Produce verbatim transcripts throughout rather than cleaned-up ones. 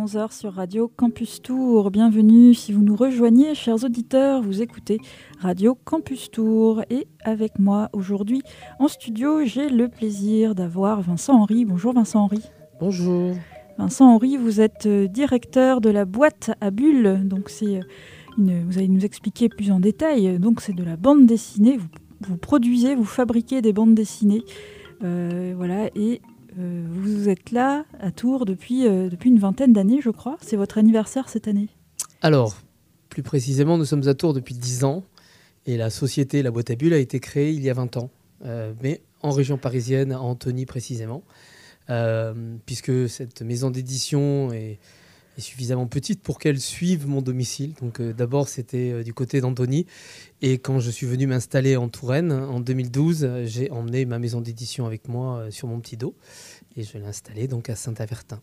onze heures sur Radio Campus Tour. Bienvenue si vous nous rejoignez, chers auditeurs, vous écoutez Radio Campus Tour. Et avec moi aujourd'hui en studio, j'ai le plaisir d'avoir Vincent Henry. Bonjour Vincent Henry. Bonjour. Vincent Henry, vous êtes directeur de la boîte à bulles. Donc c'est une, vous allez nous expliquer plus en détail. Donc c'est de la bande dessinée. Vous, vous produisez, vous fabriquez des bandes dessinées. Euh, voilà, et euh, vous êtes là à Tours depuis, euh, depuis une vingtaine d'années, je crois. C'est votre anniversaire cette année. Alors, plus précisément, nous sommes à Tours depuis dix ans et la société La Boîte à Bulles a été créée il y a vingt ans, euh, mais en région parisienne, à Antony précisément, euh, puisque cette maison d'édition est, est suffisamment petite pour qu'elle suive mon domicile. Donc euh, d'abord, c'était euh, du côté d'Antony. Et quand je suis venu m'installer en Touraine, en deux mille douze, j'ai emmené ma maison d'édition avec moi euh, sur mon petit dos. Et je l'ai installée donc à Saint-Avertin.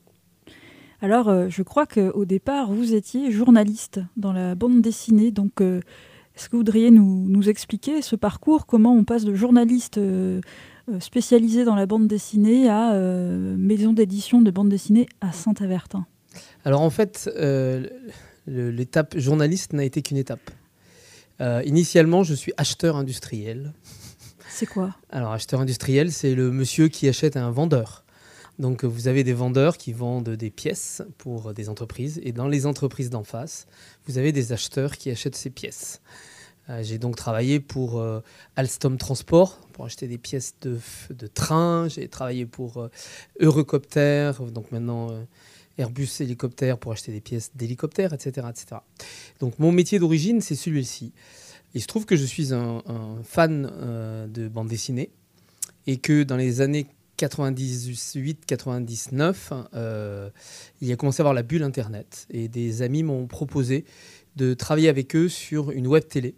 Alors, euh, je crois qu'au départ, vous étiez journaliste dans la bande dessinée. Donc, euh, est-ce que vous voudriez nous, nous expliquer ce parcours, comment on passe de journaliste euh, spécialisé dans la bande dessinée à euh, maison d'édition de bande dessinée à Saint-Avertin ? Alors en fait, euh, le, l'étape journaliste n'a été qu'une étape. Euh, initialement, je suis acheteur industriel. C'est quoi ? Alors acheteur industriel, c'est le monsieur qui achète à un vendeur. Donc vous avez des vendeurs qui vendent des pièces pour des entreprises. Et dans les entreprises d'en face, vous avez des acheteurs qui achètent ces pièces. Euh, j'ai donc travaillé pour euh, Alstom Transport, pour acheter des pièces de, de train. J'ai travaillé pour euh, Eurocopter, donc maintenant... Euh, Airbus hélicoptère pour acheter des pièces d'hélicoptère, et cetera, et cetera. Donc mon métier d'origine, c'est celui-ci. Il se trouve que je suis un, un fan euh, de bande dessinée et que dans les années quatre-vingt-dix-huit quatre-vingt-dix-neuf, euh, il a commencé à avoir la bulle Internet. Et des amis m'ont proposé de travailler avec eux sur une web télé,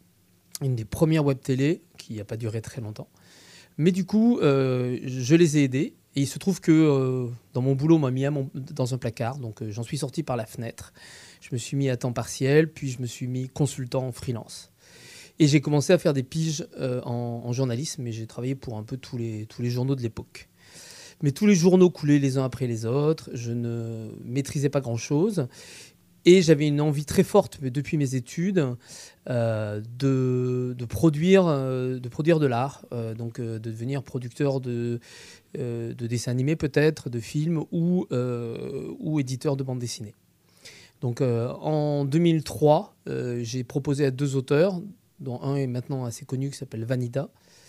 une des premières web télé qui n'a pas duré très longtemps. Mais du coup, euh, je les ai aidés. Et il se trouve que euh, dans mon boulot, on m'a mis à mon, dans un placard. Donc, euh, j'en suis sorti par la fenêtre. Je me suis mis à temps partiel, puis je me suis mis consultant en freelance. Et j'ai commencé à faire des piges euh, en, en journalisme. Et j'ai travaillé pour un peu tous les, tous les journaux de l'époque. Mais tous les journaux coulaient les uns après les autres. Je ne maîtrisais pas grand-chose. Et j'avais une envie très forte, depuis mes études, euh, de, de, produire, euh, de produire de l'art, euh, donc euh, de devenir producteur de, euh, de dessins animés peut-être, de films ou, euh, ou éditeur de bande dessinée. Donc euh, en deux mille trois, euh, j'ai proposé à deux auteurs, dont un est maintenant assez connu qui s'appelle Vanida,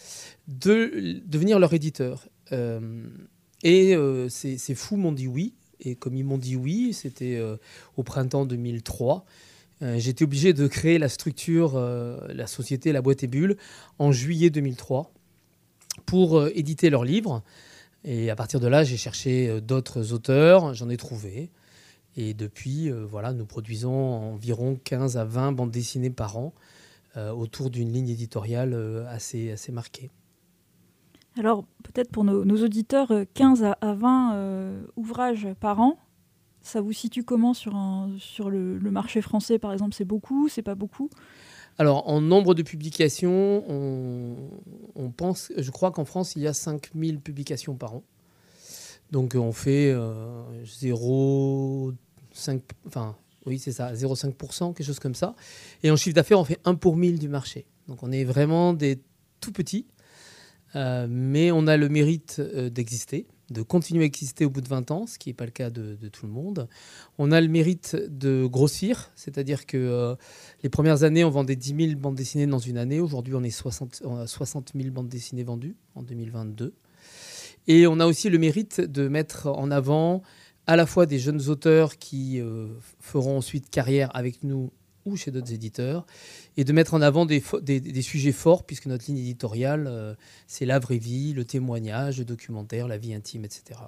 de devenir leur éditeur. Euh, et euh, ces, ces fous m'ont dit oui. Et comme ils m'ont dit oui, c'était euh, au printemps deux mille trois, euh, j'étais obligé de créer la structure, euh, la société La Boîte à Bulles, en juillet deux mille trois, pour euh, éditer leurs livres. Et à partir de là, j'ai cherché euh, d'autres auteurs, j'en ai trouvé. Et depuis, euh, voilà, nous produisons environ quinze à vingt bandes dessinées par an, euh, autour d'une ligne éditoriale euh, assez, assez marquée. Alors, peut-être pour nos, nos auditeurs, quinze à vingt euh, ouvrages par an, ça vous situe comment sur, un, sur le, le marché français, par exemple ? C'est beaucoup, c'est pas beaucoup ? Alors, en nombre de publications, on, on pense, je crois qu'en France, il y a cinq mille publications par an. Donc, on fait euh, zéro virgule cinq, enfin, oui, c'est ça, zéro virgule cinq pour cent, quelque chose comme ça. Et en chiffre d'affaires, on fait un pour mille du marché. Donc, on est vraiment des tout petits. Euh, mais on a le mérite euh, d'exister, de continuer à exister au bout de vingt ans, ce qui n'est pas le cas de, de tout le monde. On a le mérite de grossir, c'est-à-dire que euh, les premières années, on vendait dix mille bandes dessinées dans une année. Aujourd'hui, on est soixante, on a soixante mille bandes dessinées vendues en deux mille vingt-deux. Et on a aussi le mérite de mettre en avant à la fois des jeunes auteurs qui euh, feront ensuite carrière avec nous ou chez d'autres éditeurs, et de mettre en avant des, des, des sujets forts, puisque notre ligne éditoriale, euh, c'est la vraie vie, le témoignage, le documentaire, la vie intime, et cetera.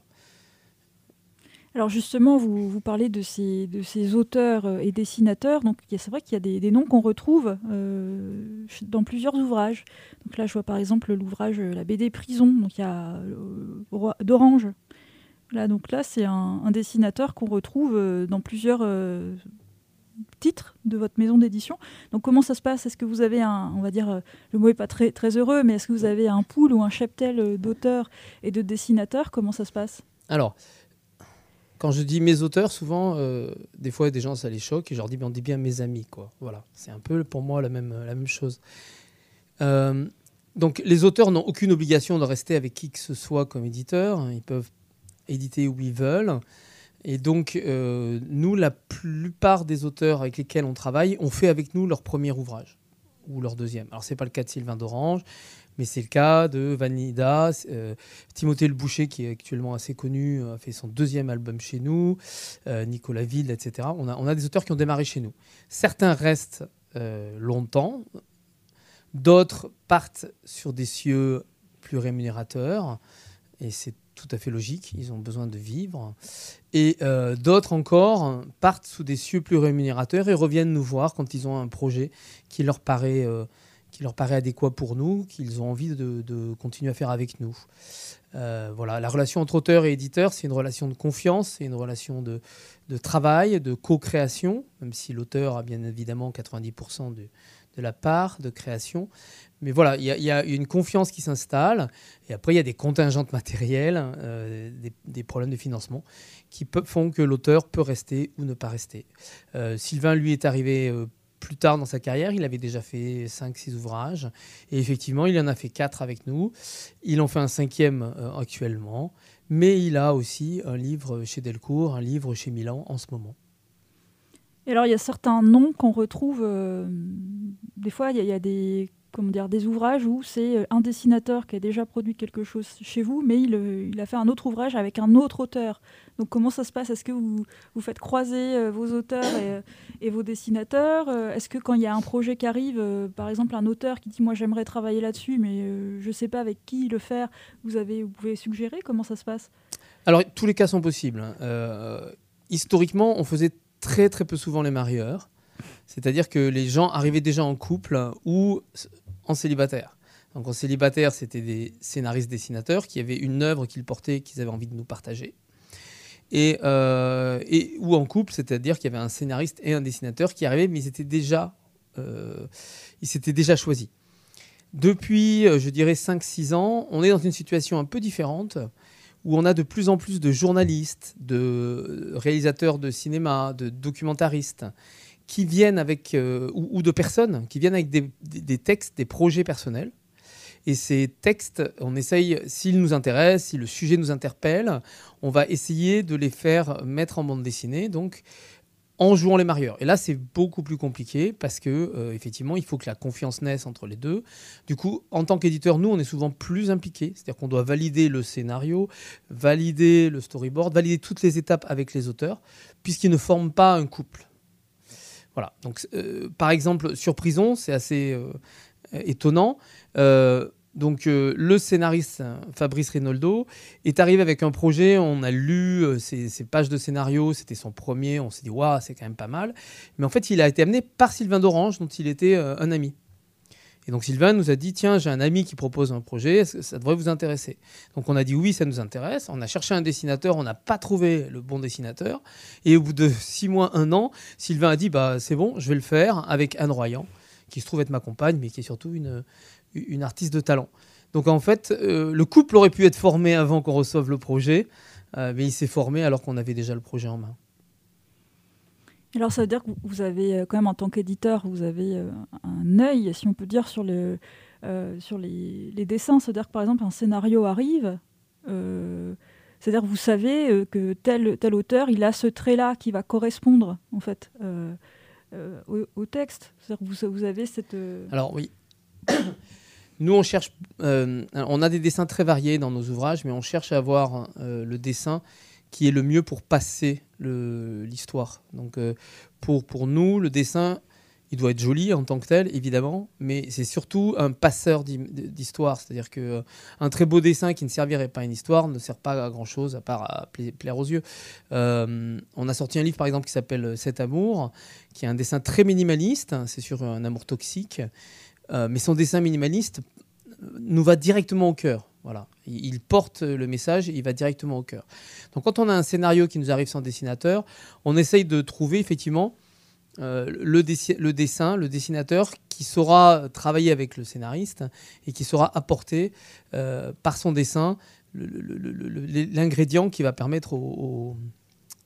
Alors justement, vous, vous parlez de ces, de ces auteurs et dessinateurs. Donc c'est vrai qu'il y a des, des noms qu'on retrouve euh, dans plusieurs ouvrages. Donc là, je vois par exemple l'ouvrage La B D Prison. Donc il y a euh, Roi d'Orange. Là, donc là, c'est un, un dessinateur qu'on retrouve dans plusieurs euh, titre de votre maison d'édition. Donc comment ça se passe ? Est-ce que vous avez un, on va dire, le mot n'est pas très, très heureux, mais est-ce que vous avez un pool ou un cheptel d'auteurs et de dessinateurs ? Comment ça se passe ? Alors, quand je dis mes auteurs, souvent, euh, des fois, des gens, ça les choque, et je leur dis, ben, on dit bien mes amis, quoi. Voilà, c'est un peu, pour moi, la même, la même chose. Euh, donc, les auteurs n'ont aucune obligation de rester avec qui que ce soit comme éditeur. Ils peuvent éditer où ils veulent. Et donc, euh, nous, la plupart des auteurs avec lesquels on travaille ont fait avec nous leur premier ouvrage, ou leur deuxième. Alors, ce n'est pas le cas de Sylvain d'Orange, mais c'est le cas de Vanida. Euh, Timothée Le Boucher, qui est actuellement assez connu, a fait son deuxième album chez nous. Euh, Nicolas Ville, et cetera. On a, on a des auteurs qui ont démarré chez nous. Certains restent euh, longtemps. D'autres partent sur des cieux plus rémunérateurs. Et c'est tout à fait logique. Ils ont besoin de vivre. Et euh, d'autres encore partent sous des cieux plus rémunérateurs et reviennent nous voir quand ils ont un projet qui leur paraît... Euh, qui leur paraît adéquat pour nous, qu'ils ont envie de, de continuer à faire avec nous. Euh, voilà, la relation entre auteur et éditeur, c'est une relation de confiance, c'est une relation de, de travail, de co-création, même si l'auteur a bien évidemment quatre-vingt-dix pour cent de, de la part de création. Mais voilà, il y, y a une confiance qui s'installe, et après il y a des contingentes matérielles, euh, des, des problèmes de financement, qui peut, font que l'auteur peut rester ou ne pas rester. Euh, Sylvain, lui, est arrivé... Euh, plus tard dans sa carrière, il avait déjà fait cinq six ouvrages. Et effectivement, il en a fait quatre avec nous. Il en fait un cinquième euh, actuellement. Mais il a aussi un livre chez Delcourt, un livre chez Milan en ce moment. Et alors, il y a certains noms qu'on retrouve... Euh, des fois, il y, y a des, comment dire, des ouvrages où c'est un dessinateur qui a déjà produit quelque chose chez vous, mais il, il a fait un autre ouvrage avec un autre auteur. Donc, comment ça se passe? Est-ce que vous, vous faites croiser euh, vos auteurs et, et vos dessinateurs? Est-ce que quand il y a un projet qui arrive, euh, par exemple un auteur qui dit « moi j'aimerais travailler là-dessus, mais euh, je ne sais pas avec qui le faire », vous, avez, vous pouvez suggérer? Comment ça se passe? Alors, tous les cas sont possibles. Euh, historiquement, on faisait très très peu souvent les marieurs. C'est-à-dire que les gens arrivaient déjà en couple ou en célibataire. Donc en célibataire, c'était des scénaristes-dessinateurs qui avaient une œuvre qu'ils portaient, qu'ils avaient envie de nous partager. Et, euh, et, ou en couple, c'est-à-dire qu'il y avait un scénariste et un dessinateur qui arrivaient, mais ils étaient déjà, euh, ils s'étaient déjà choisis. Depuis, je dirais, cinq six ans, on est dans une situation un peu différente, où on a de plus en plus de journalistes, de réalisateurs de cinéma, de documentaristes, qui viennent avec, euh, ou, ou de personnes qui viennent avec des, des, des textes, des projets personnels. Et ces textes, on essaye, s'ils nous intéressent, si le sujet nous interpelle, on va essayer de les faire mettre en bande dessinée, donc en jouant les marieurs. Et là, c'est beaucoup plus compliqué parce que, euh, effectivement, il faut que la confiance naisse entre les deux. Du coup, en tant qu'éditeur, nous, on est souvent plus impliqués. C'est-à-dire qu'on doit valider le scénario, valider le storyboard, valider toutes les étapes avec les auteurs, puisqu'ils ne forment pas un couple. Voilà. Donc, euh, par exemple, sur Prison, c'est assez euh, étonnant. Euh, donc, euh, le scénariste Fabrice Reynoldo est arrivé avec un projet. On a lu euh, ses, ses pages de scénario. C'était son premier. On s'est dit, waouh, c'est quand même pas mal. Mais en fait, il a été amené par Sylvain d'Orange, dont il était euh, un ami. Et donc, Sylvain nous a dit, tiens, j'ai un ami qui propose un projet. Est-ce que ça devrait vous intéresser? Donc, on a dit, oui, ça nous intéresse. On a cherché un dessinateur. On n'a pas trouvé le bon dessinateur. Et au bout de six mois, un an, Sylvain a dit, bah, c'est bon, je vais le faire avec Anne Royan, qui se trouve être ma compagne, mais qui est surtout une, une artiste de talent. Donc en fait, euh, le couple aurait pu être formé avant qu'on reçoive le projet, euh, mais il s'est formé alors qu'on avait déjà le projet en main. Alors ça veut dire que vous avez, quand même en tant qu'éditeur, vous avez un œil, si on peut dire, sur, le, euh, sur les, les dessins. C'est-à-dire que par exemple, un scénario arrive, euh, c'est-à-dire que vous savez que tel, tel auteur, il a ce trait-là qui va correspondre en fait. Euh, Euh, au, au texte. C'est-à-dire que vous, vous avez cette... Euh... Alors oui. Nous, on cherche... Euh, on a des dessins très variés dans nos ouvrages, mais on cherche à avoir euh, le dessin qui est le mieux pour passer le, l'histoire. Donc, euh, pour, pour nous, le dessin, il doit être joli en tant que tel, évidemment, mais c'est surtout un passeur d'histoire. C'est-à-dire qu'un euh, très beau dessin qui ne servirait pas à une histoire ne sert pas à grand-chose, à part à pla- plaire aux yeux. Euh, on a sorti un livre, par exemple, qui s'appelle « Cet amour », qui est un dessin très minimaliste. C'est sur un amour toxique. Euh, mais son dessin minimaliste nous va directement au cœur. Voilà. Il porte le message et il va directement au cœur. Donc, quand on a un scénario qui nous arrive sans dessinateur, on essaye de trouver, effectivement, Euh, le, dessi- le dessin, le dessinateur qui saura travailler avec le scénariste et qui saura apporter euh, par son dessin le, le, le, le, l'ingrédient qui va permettre au, au,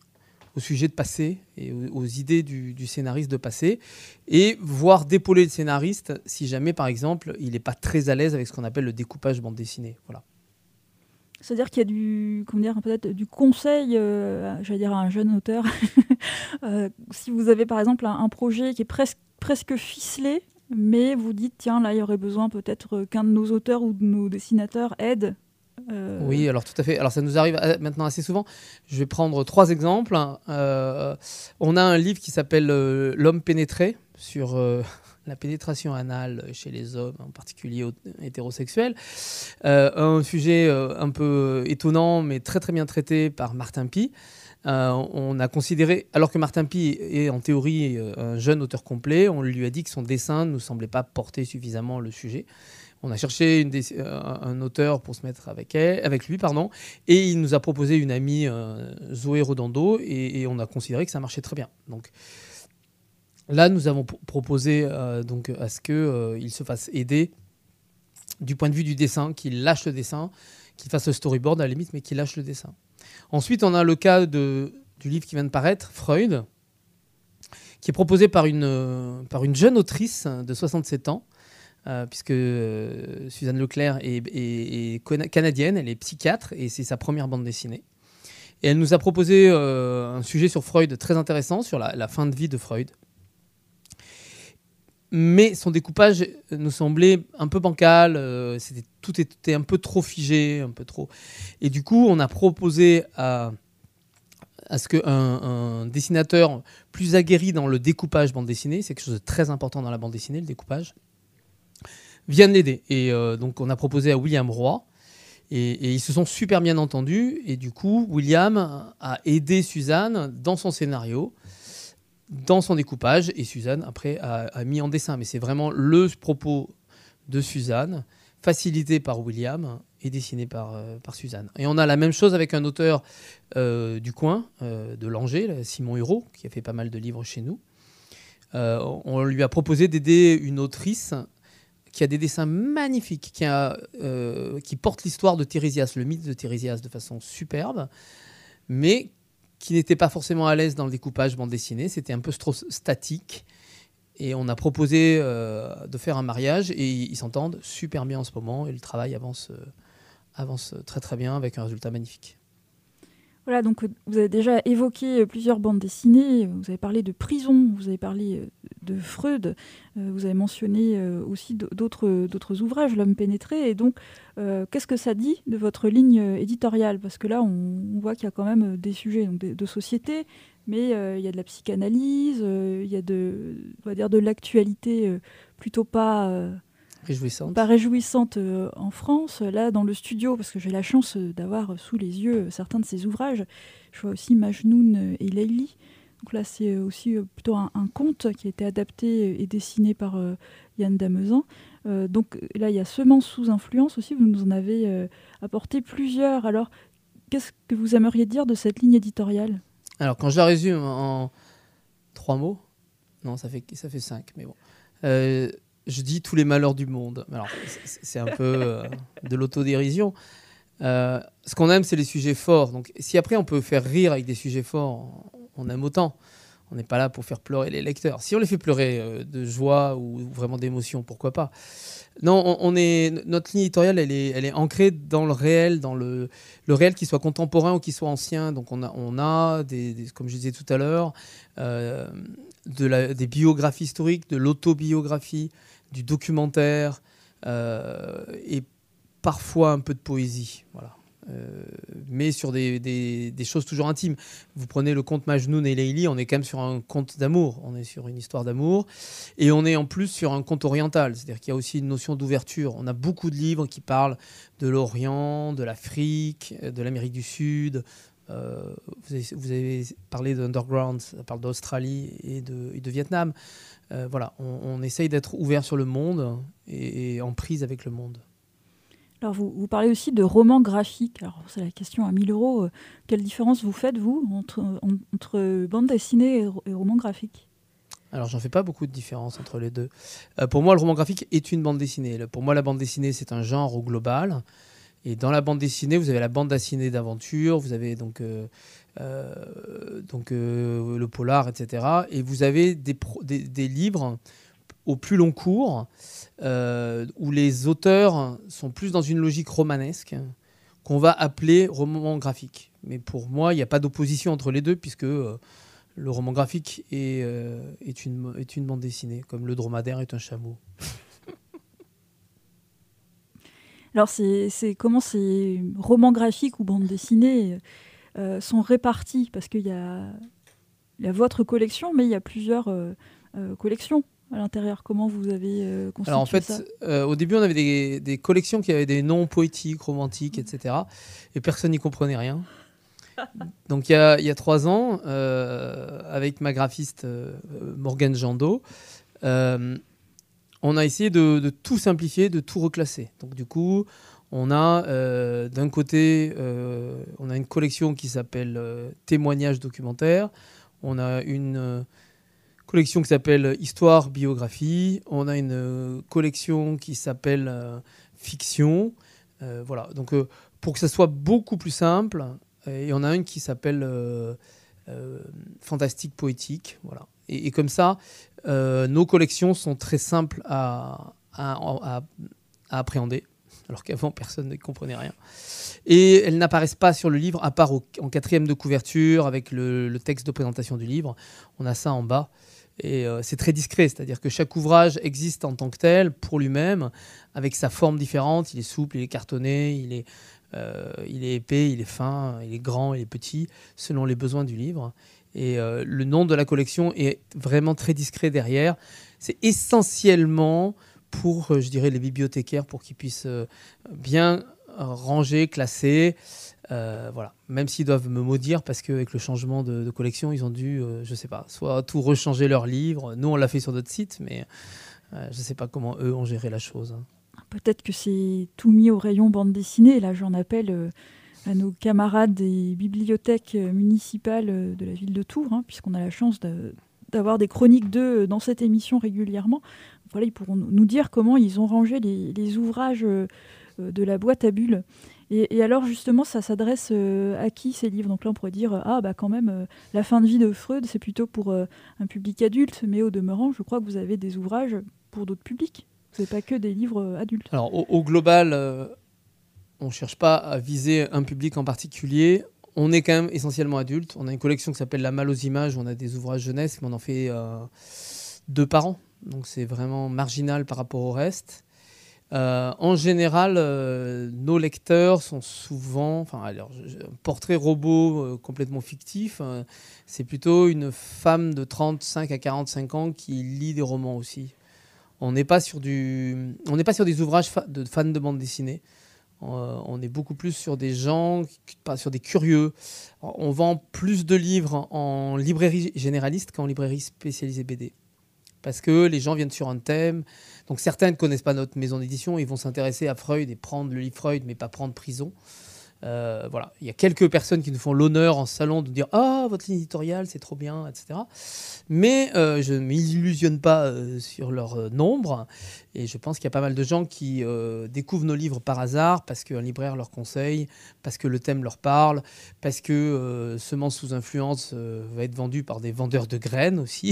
au sujet de passer et aux, aux idées du, du scénariste de passer, et voire d'épauler le scénariste si jamais, par exemple, il n'est pas très à l'aise avec ce qu'on appelle le découpage bande dessinée. Voilà. C'est-à-dire qu'il y a du, comment dire, peut-être du conseil, euh, j'allais dire à un jeune auteur. euh, si vous avez par exemple un, un projet qui est presque, presque ficelé, mais vous dites, tiens, là, il y aurait besoin peut-être qu'un de nos auteurs ou de nos dessinateurs aide. Euh... Oui, alors tout à fait. Alors ça nous arrive maintenant assez souvent. Je vais prendre trois exemples. Euh, on a un livre qui s'appelle euh, L'homme pénétré, sur euh, la pénétration anale chez les hommes, en particulier hétérosexuels. Euh, un sujet euh, un peu étonnant, mais très très bien traité par Martin Py. Euh, on a considéré, alors que Martin Py est en théorie un jeune auteur complet, on lui a dit que son dessin ne nous semblait pas porter suffisamment le sujet. On a cherché une des, euh, un auteur pour se mettre avec, elle, avec lui, pardon, et il nous a proposé une amie, euh, Zoé Rodando, et, et on a considéré que ça marchait très bien. Donc là, nous avons p- proposé euh, donc, à ce qu'il euh, se fasse aider du point de vue du dessin, qu'il lâche le dessin, qu'il fasse le storyboard à la limite, mais qu'il lâche le dessin. Ensuite, on a le cas de, du livre qui vient de paraître, Freud, qui est proposé par une, euh, par une jeune autrice de soixante-sept ans, Euh, puisque euh, Suzanne Leclerc est, est, est canadienne, elle est psychiatre et c'est sa première bande dessinée. Et elle nous a proposé euh, un sujet sur Freud très intéressant, sur la, la fin de vie de Freud. Mais son découpage nous semblait un peu bancal, euh, c'était, tout était un peu trop figé, un peu trop. Et du coup, on a proposé à, à ce qu'un un dessinateur plus aguerri dans le découpage bande dessinée, c'est quelque chose de très important dans la bande dessinée, le découpage, viennent l'aider. Et euh, donc, on a proposé à William Roy. Et, et ils se sont super bien entendus. Et du coup, William a aidé Suzanne dans son scénario, dans son découpage. Et Suzanne, après, a, a mis en dessin. Mais c'est vraiment le propos de Suzanne, facilité par William et dessiné par, euh, par Suzanne. Et on a la même chose avec un auteur euh, du coin, euh, de Langeais, Simon Hureau, qui a fait pas mal de livres chez nous. Euh, on lui a proposé d'aider une autrice qui a des dessins magnifiques, qui, a, euh, qui porte l'histoire de Tiresias, le mythe de Tiresias de façon superbe, mais qui n'était pas forcément à l'aise dans le découpage bande dessinée, c'était un peu trop statique. Et on a proposé euh, de faire un mariage et ils s'entendent super bien en ce moment et le travail avance, euh, avance très très bien avec un résultat magnifique. Voilà, donc vous avez déjà évoqué plusieurs bandes dessinées, vous avez parlé de Prison, vous avez parlé de Freud, vous avez mentionné aussi d'autres, d'autres ouvrages, L'homme pénétré, et donc euh, qu'est-ce que ça dit de votre ligne éditoriale ? Parce que là, on, on voit qu'il y a quand même des sujets donc de, de société, mais euh, il y a de la psychanalyse, euh, il y a de, on va dire de l'actualité euh, plutôt pas... Euh, Réjouissante. Pas réjouissante euh, en France. Là, dans le studio, parce que j'ai la chance d'avoir sous les yeux certains de ses ouvrages, je vois aussi Majnoun et Layli. Donc là, c'est aussi euh, plutôt un, un conte qui a été adapté et dessiné par euh, Yann Damezan. Euh, donc là, il y a Semences sous influence aussi. Vous nous en avez euh, apporté plusieurs. Alors, qu'est-ce que vous aimeriez dire de cette ligne éditoriale ? Alors, quand je la résume en trois mots, non, ça fait, ça fait cinq, mais bon. Euh, Je dis tous les malheurs du monde. Alors, c'est un peu euh, de l'autodérision. Euh, ce qu'on aime, c'est les sujets forts. Donc, si après, on peut faire rire avec des sujets forts, on aime autant. On n'est pas là pour faire pleurer les lecteurs. Si on les fait pleurer euh, de joie ou vraiment d'émotion, pourquoi pas. Non, on, on est, notre ligne éditoriale, elle est, elle est ancrée dans le réel, dans le, le réel qui soit contemporain ou qui soit ancien. Donc, on a, on a des, des, comme je disais tout à l'heure, euh, de la, des biographies historiques, de l'autobiographie, du documentaire euh, et parfois un peu de poésie, voilà. Euh, mais sur des, des, des choses toujours intimes. Vous prenez le conte Majnoun et Layli, on est quand même sur un conte d'amour, on est sur une histoire d'amour, et on est en plus sur un conte oriental, c'est-à-dire qu'il y a aussi une notion d'ouverture. On a beaucoup de livres qui parlent de l'Orient, de l'Afrique, de l'Amérique du Sud. Euh, vous, avez, vous avez parlé d'Underground, ça parle d'Australie et de, et de Vietnam. Euh, voilà, on, on essaye d'être ouvert sur le monde et, et en prise avec le monde. Alors vous, vous parlez aussi de romans graphiques. Alors c'est la question à mille euros. Euh, quelle différence vous faites, vous, entre, en, entre bande dessinée et, et roman graphique ? Alors j'en fais pas beaucoup de différence entre les deux. Euh, pour moi, le roman graphique est une bande dessinée. Pour moi, la bande dessinée, c'est un genre au global. Et dans la bande dessinée, vous avez la bande dessinée d'aventure, vous avez donc, euh, euh, donc euh, le polar, et cetera. Et vous avez des, pro- des, des livres au plus long cours euh, où les auteurs sont plus dans une logique romanesque qu'on va appeler roman graphique. Mais pour moi, il n'y a pas d'opposition entre les deux puisque euh, le roman graphique est, euh, est, une, est une bande dessinée, comme le dromadaire est un chameau. Alors, c'est, c'est comment ces romans graphiques ou bandes dessinées euh, sont répartis? Parce qu'il y a, il y a votre collection, mais il y a plusieurs euh, euh, collections à l'intérieur. Comment vous avez euh, constitué Alors en fait, ça? euh, au début, on avait des, des collections qui avaient des noms poétiques, romantiques, et cetera. Et personne n'y comprenait rien. Donc il y a, il y a trois ans, euh, avec ma graphiste euh, Morgane Jandot, euh, on a essayé de, de tout simplifier, de tout reclasser. Donc du coup, on a euh, d'un côté, euh, on a une collection qui s'appelle euh, Témoignages documentaires. On a une euh, collection qui s'appelle Histoire biographie. On a une euh, collection qui s'appelle euh, Fiction. Euh, voilà. Donc euh, pour que ça soit beaucoup plus simple, et on a une qui s'appelle euh, euh, Fantastique poétique. Voilà. Et, et comme ça, euh, nos collections sont très simples à, à, à, à appréhender, alors qu'avant, personne ne comprenait rien. Et elles n'apparaissent pas sur le livre, à part au, en quatrième de couverture, avec le, le texte de présentation du livre. On a ça en bas. Et euh, c'est très discret, c'est-à-dire que chaque ouvrage existe en tant que tel, pour lui-même, avec sa forme différente. Il est souple, il est cartonné, il est, euh, il est épais, il est fin, il est grand, il est petit, selon les besoins du livre. Et euh, le nom de la collection est vraiment très discret derrière. C'est essentiellement pour, euh, je dirais, les bibliothécaires, pour qu'ils puissent euh, bien ranger, classer. Euh, voilà. Même s'ils doivent me maudire parce qu'avec le changement de, de collection, ils ont dû, euh, je sais pas, soit tout rechanger leurs livres. Nous, on l'a fait sur notre site, mais euh, je sais pas comment eux ont géré la chose. Peut-être que c'est tout mis au rayon bande dessinée. Là, j'en appelle euh, à nos camarades des bibliothèques euh, municipales euh, de la ville de Tours, hein, puisqu'on a la chance de, d'avoir des chroniques d'eux dans cette émission régulièrement. Voilà, ils pourront nous dire comment ils ont rangé les, les ouvrages euh, de la boîte à bulles. Et, et alors, justement, ça s'adresse euh, à qui, ces livres? Donc là, on pourrait dire, ah, bah quand même, euh, la fin de vie de Freud, c'est plutôt pour euh, un public adulte, mais au demeurant, je crois que vous avez des ouvrages pour d'autres publics. Vous n'avez pas que des livres euh, adultes. Alors, au, au global, euh, on ne cherche pas à viser un public en particulier. On est quand même essentiellement adulte. On a une collection qui s'appelle La Malle aux images, où on a des ouvrages jeunesse, mais on en fait euh, deux par an. Donc, c'est vraiment marginal par rapport au reste. Euh, en général, euh, nos lecteurs sont souvent, enfin, alors, un portrait robot euh, complètement fictif. Euh, c'est plutôt une femme de trente-cinq à quarante-cinq ans qui lit des romans aussi. On n'est pas sur du, on n'est pas sur des ouvrages fa- de fans de bande dessinée. Euh, on est beaucoup plus sur des gens, pas sur des curieux. On vend plus de livres en librairie généraliste qu'en librairie spécialisée B D. Parce que les gens viennent sur un thème. Donc certains ne connaissent pas notre maison d'édition, ils vont s'intéresser à Freud et prendre le livre Freud, mais pas prendre Prison. Euh, voilà. Il y a quelques personnes qui nous font l'honneur en salon de dire « Ah, votre ligne éditoriale, c'est trop bien, et cetera » Mais euh, je ne m'illusionne pas euh, sur leur euh, nombre. Et je pense qu'il y a pas mal de gens qui euh, découvrent nos livres par hasard, parce qu'un libraire leur conseille, parce que le thème leur parle, parce que euh, Semences sous influence euh, va être vendu par des vendeurs de graines aussi.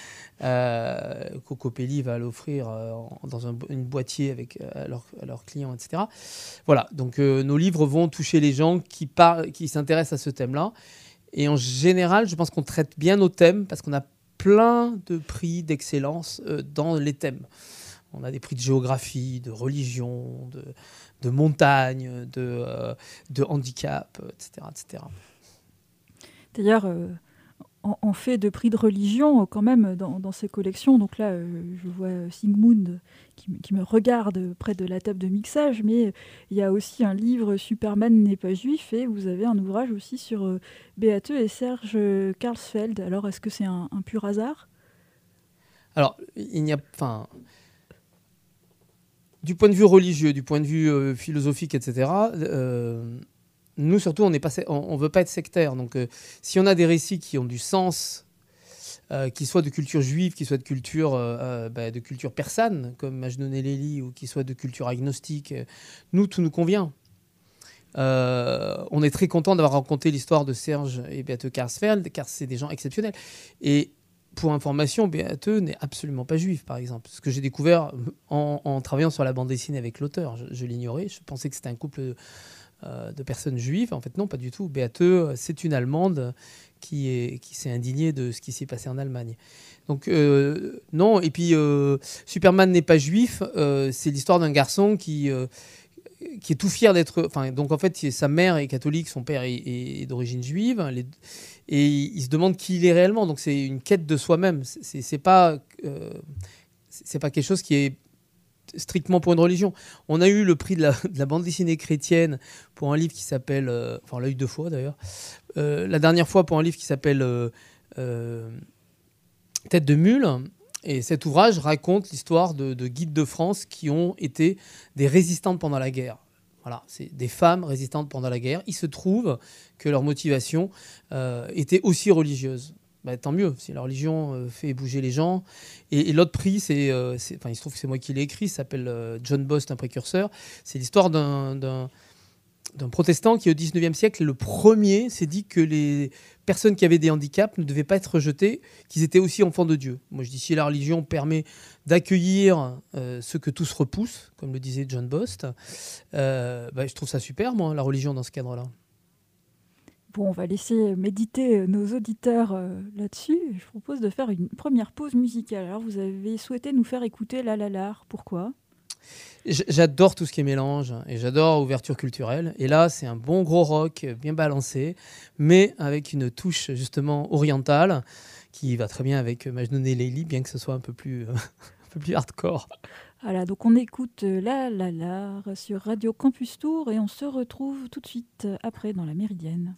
Euh, Cocopelli va l'offrir euh, dans un une boîtier avec euh, à leurs leur clients, et cetera. Voilà, donc euh, nos livres vont toucher les gens qui, par, qui s'intéressent à ce thème-là. Et en général, je pense qu'on traite bien nos thèmes parce qu'on a plein de prix d'excellence euh, dans les thèmes. On a des prix de géographie, de religion, de, de montagne, de, euh, de handicap, et cetera, et cetera. D'ailleurs, euh, en, en fait de prix de religion, euh, quand même, dans, dans ces collections, donc là, euh, je vois euh, Sigmund qui, me- qui me regarde près de la table de mixage, mais euh, il y a aussi un livre Superman n'est pas juif, et vous avez un ouvrage aussi sur euh, Beate et Serge euh, Karlsfeld. Alors, est-ce que c'est un, un pur hasard? Alors, il n'y a... Enfin, du point de vue religieux, du point de vue euh, philosophique, et cetera, euh, nous, surtout, on ne veut pas être sectaire. Donc, euh, si on a des récits qui ont du sens, euh, qui soient de culture juive, qui soient de culture, euh, euh, bah, de culture persane, comme Majnun et Léli, ou qui soient de culture agnostique, euh, nous, tout nous convient. Euh, on est très content d'avoir raconté l'histoire de Serge et Beate Karsfeld, car c'est des gens exceptionnels. Et pour information, Beate n'est absolument pas juive, par exemple. Ce que j'ai découvert en, en travaillant sur la bande dessinée avec l'auteur. Je, je l'ignorais, je pensais que c'était un couple euh, de personnes juives. En fait, non, pas du tout. Beate, c'est une Allemande qui, est, qui s'est indignée de ce qui s'est passé en Allemagne. Donc, euh, non. Et puis, euh, Superman n'est pas juif. Euh, c'est l'histoire d'un garçon qui... Euh, qui est tout fier d'être... Enfin, donc, en fait, sa mère est catholique, son père est, est, est d'origine juive. Les, et il se demande qui il est réellement. Donc, c'est une quête de soi-même. C'est, c'est, pas, euh, c'est pas quelque chose qui est strictement pour une religion. On a eu le prix de la, de la bande dessinée chrétienne pour un livre qui s'appelle... Euh, enfin, on l'a eu deux fois, d'ailleurs. Euh, la dernière fois pour un livre qui s'appelle euh, euh, Tête de mule. Et cet ouvrage raconte l'histoire de, de guides de France qui ont été des résistantes pendant la guerre. Voilà, c'est des femmes résistantes pendant la guerre. Il se trouve que leur motivation euh, était aussi religieuse. Bah, tant mieux, si la religion euh, fait bouger les gens. Et, et l'autre prix, c'est, euh, c'est, enfin, il se trouve que c'est moi qui l'ai écrit, ça s'appelle euh, John Bost, un précurseur. C'est l'histoire d'un, d'un, d'un protestant qui, au dix-neuvième siècle, le premier s'est dit que les personnes qui avaient des handicaps ne devaient pas être rejetées, qu'ils étaient aussi enfants de Dieu. Moi, je dis, si la religion permet d'accueillir euh, ceux que tous repoussent, comme le disait John Bost, euh, bah, je trouve ça super, moi, la religion, dans ce cadre-là. Bon, on va laisser méditer nos auditeurs euh, là-dessus. Je propose de faire une première pause musicale. Alors, vous avez souhaité nous faire écouter La La La. Pourquoi ? J'adore tout ce qui est mélange et j'adore ouverture culturelle. Et là, c'est un bon gros rock bien balancé, mais avec une touche justement orientale qui va très bien avec Majnoun et Leili, bien que ce soit un peu plus, euh, un peu plus hardcore. Voilà, donc on écoute La La La sur Radio Campus Tour et on se retrouve tout de suite après dans la Méridienne.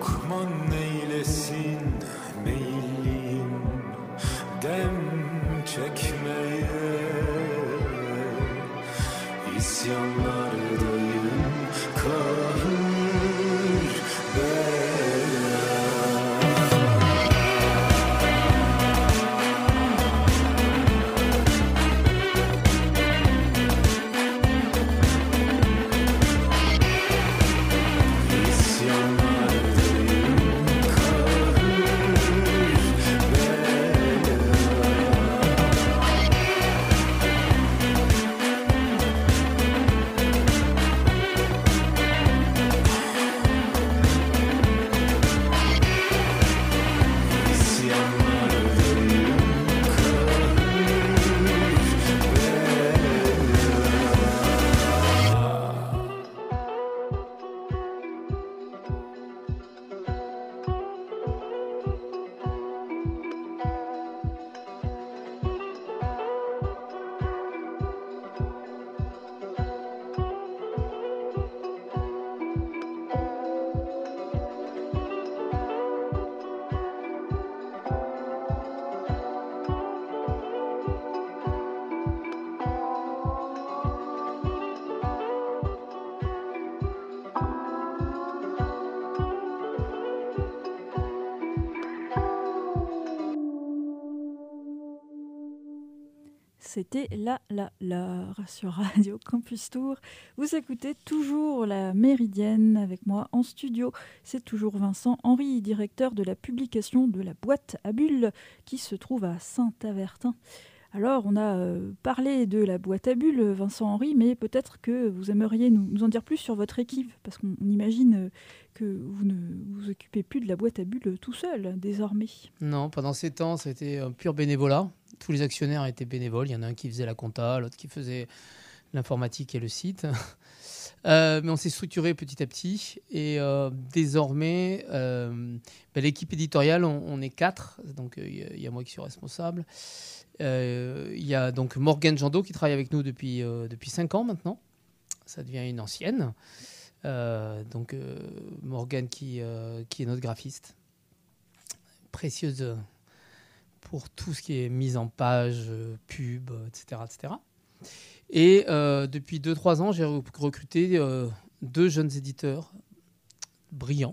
Lokman neylesin meyilliyim dem çekmeye, isyanlardayım kahır bela. C'était La La La sur Radio Campus Tour. Vous écoutez toujours La Méridienne avec moi en studio. C'est toujours Vincent Henry, directeur de la publication de la Boîte à Bulles qui se trouve à Saint-Avertin. Alors, on a euh, parlé de la Boîte à Bulles, Vincent Henry, mais peut-être que vous aimeriez nous, nous en dire plus sur votre équipe, parce qu'on imagine euh, que vous ne vous occupez plus de la Boîte à Bulles tout seul, désormais. Non, pendant ces temps, ça a été un pur bénévolat. Tous les actionnaires étaient bénévoles. Il y en a un qui faisait la compta, l'autre qui faisait l'informatique et le site. Euh, mais on s'est structuré petit à petit. Et euh, désormais, euh, ben, l'équipe éditoriale, on, on est quatre. Donc, il euh, y, y a moi qui suis responsable. Il euh, y a donc Morgane Jandot qui travaille avec nous depuis, euh, depuis cinq ans maintenant. Ça devient une ancienne. Euh, donc, euh, Morgane qui, euh, qui est notre graphiste. Précieuse pour tout ce qui est mise en page, pub, et cetera et cetera. Et euh, depuis deux trois ans, j'ai recruté euh, deux jeunes éditeurs brillants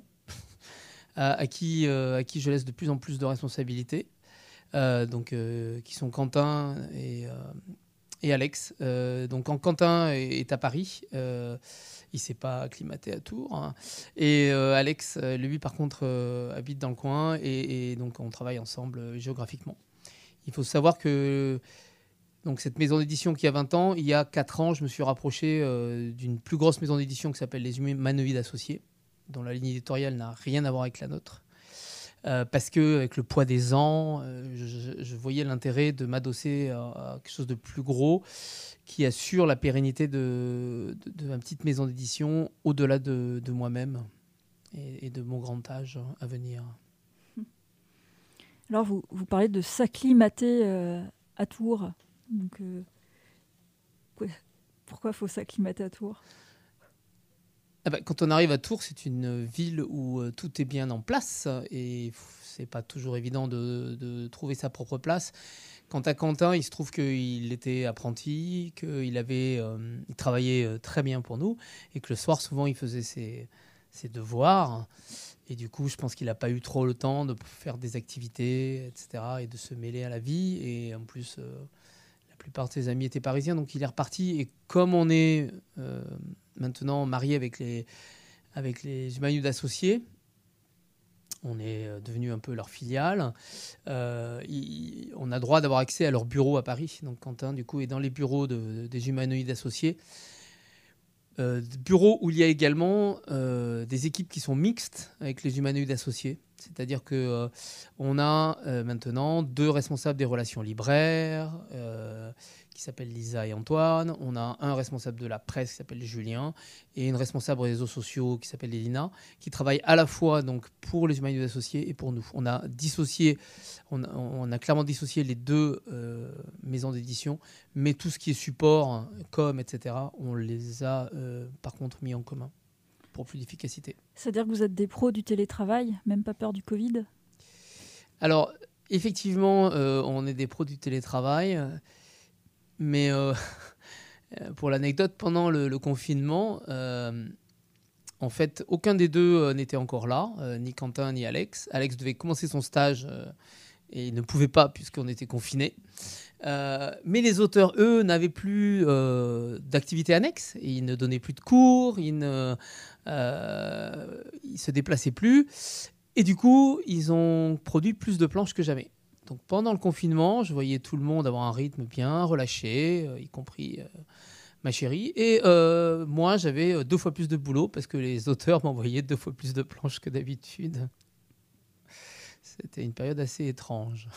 à, à, qui, euh, à qui je laisse de plus en plus de responsabilités, euh, donc, euh, qui sont Quentin et, euh, et Alex. Euh, donc quand Quentin est, est à Paris, euh, il ne s'est pas acclimaté à Tours. Hein. Et euh, Alex, lui, par contre, euh, habite dans le coin et, et donc on travaille ensemble euh, géographiiquement. Il faut savoir que donc, cette maison d'édition qui a vingt ans, il y a quatre ans, je me suis rapproché euh, d'une plus grosse maison d'édition qui s'appelle Les Humanoïdes Associés, dont la ligne éditoriale n'a rien à voir avec la nôtre. Euh, parce qu'avec le poids des ans, euh, je, je voyais l'intérêt de m'adosser à, à quelque chose de plus gros qui assure la pérennité de, de, de ma petite maison d'édition au-delà de, de moi-même et, et de mon grand âge à venir. Alors, vous, vous parlez de s'acclimater euh, à Tours. Donc, euh, pourquoi il faut s'acclimater à Tours ? Ah bah, quand on arrive à Tours, c'est une ville où euh, tout est bien en place et c'est pas toujours évident de, de trouver sa propre place. Quant à Quentin, il se trouve qu'il était apprenti, qu'il avait, euh, il travaillait euh, très bien pour nous et que le soir, souvent, il faisait ses, ses devoirs. Et du coup, je pense qu'il n'a pas eu trop le temps de faire des activités, et cetera, et de se mêler à la vie. Et en plus, euh, la plupart de ses amis étaient parisiens, donc il est reparti. Et comme on est euh, maintenant marié avec les, avec les Humanoïdes Associés, on est devenu un peu leur filiale. Euh, il, on a droit d'avoir accès à leur bureau à Paris. Donc Quentin, du coup, est dans les bureaux de, des Humanoïdes Associés. Euh, bureaux où il y a également euh, des équipes qui sont mixtes avec les Humanoïdes Associés. C'est-à-dire qu'on euh, a euh, maintenant deux responsables des relations libraires euh, qui s'appellent Lisa et Antoine. On a un responsable de la presse qui s'appelle Julien et une responsable des réseaux sociaux qui s'appelle Elina, qui travaille à la fois donc, pour les Humanoïdes Associés et pour nous. On a, dissocié, on a, on a clairement dissocié les deux euh, maisons d'édition, mais tout ce qui est support, com, et cetera, on les a euh, par contre mis en commun. pour plus d'efficacité. C'est-à-dire que vous êtes des pros du télétravail, même pas peur du Covid? Alors, effectivement, euh, on est des pros du télétravail, euh, mais euh, pour l'anecdote, pendant le, le confinement, euh, en fait, aucun des deux euh, n'était encore là, euh, ni Quentin ni Alex. Alex devait commencer son stage euh, et il ne pouvait pas puisqu'on était confinés. Euh, mais les auteurs, eux, n'avaient plus euh, d'activité annexe. Ils ne donnaient plus de cours, ils ne euh, ils se déplaçaient plus. Et du coup, ils ont produit plus de planches que jamais. Donc pendant le confinement, je voyais tout le monde avoir un rythme bien relâché, euh, y compris euh, ma chérie. Et euh, moi, j'avais deux fois plus de boulot parce que les auteurs m'envoyaient deux fois plus de planches que d'habitude. C'était une période assez étrange.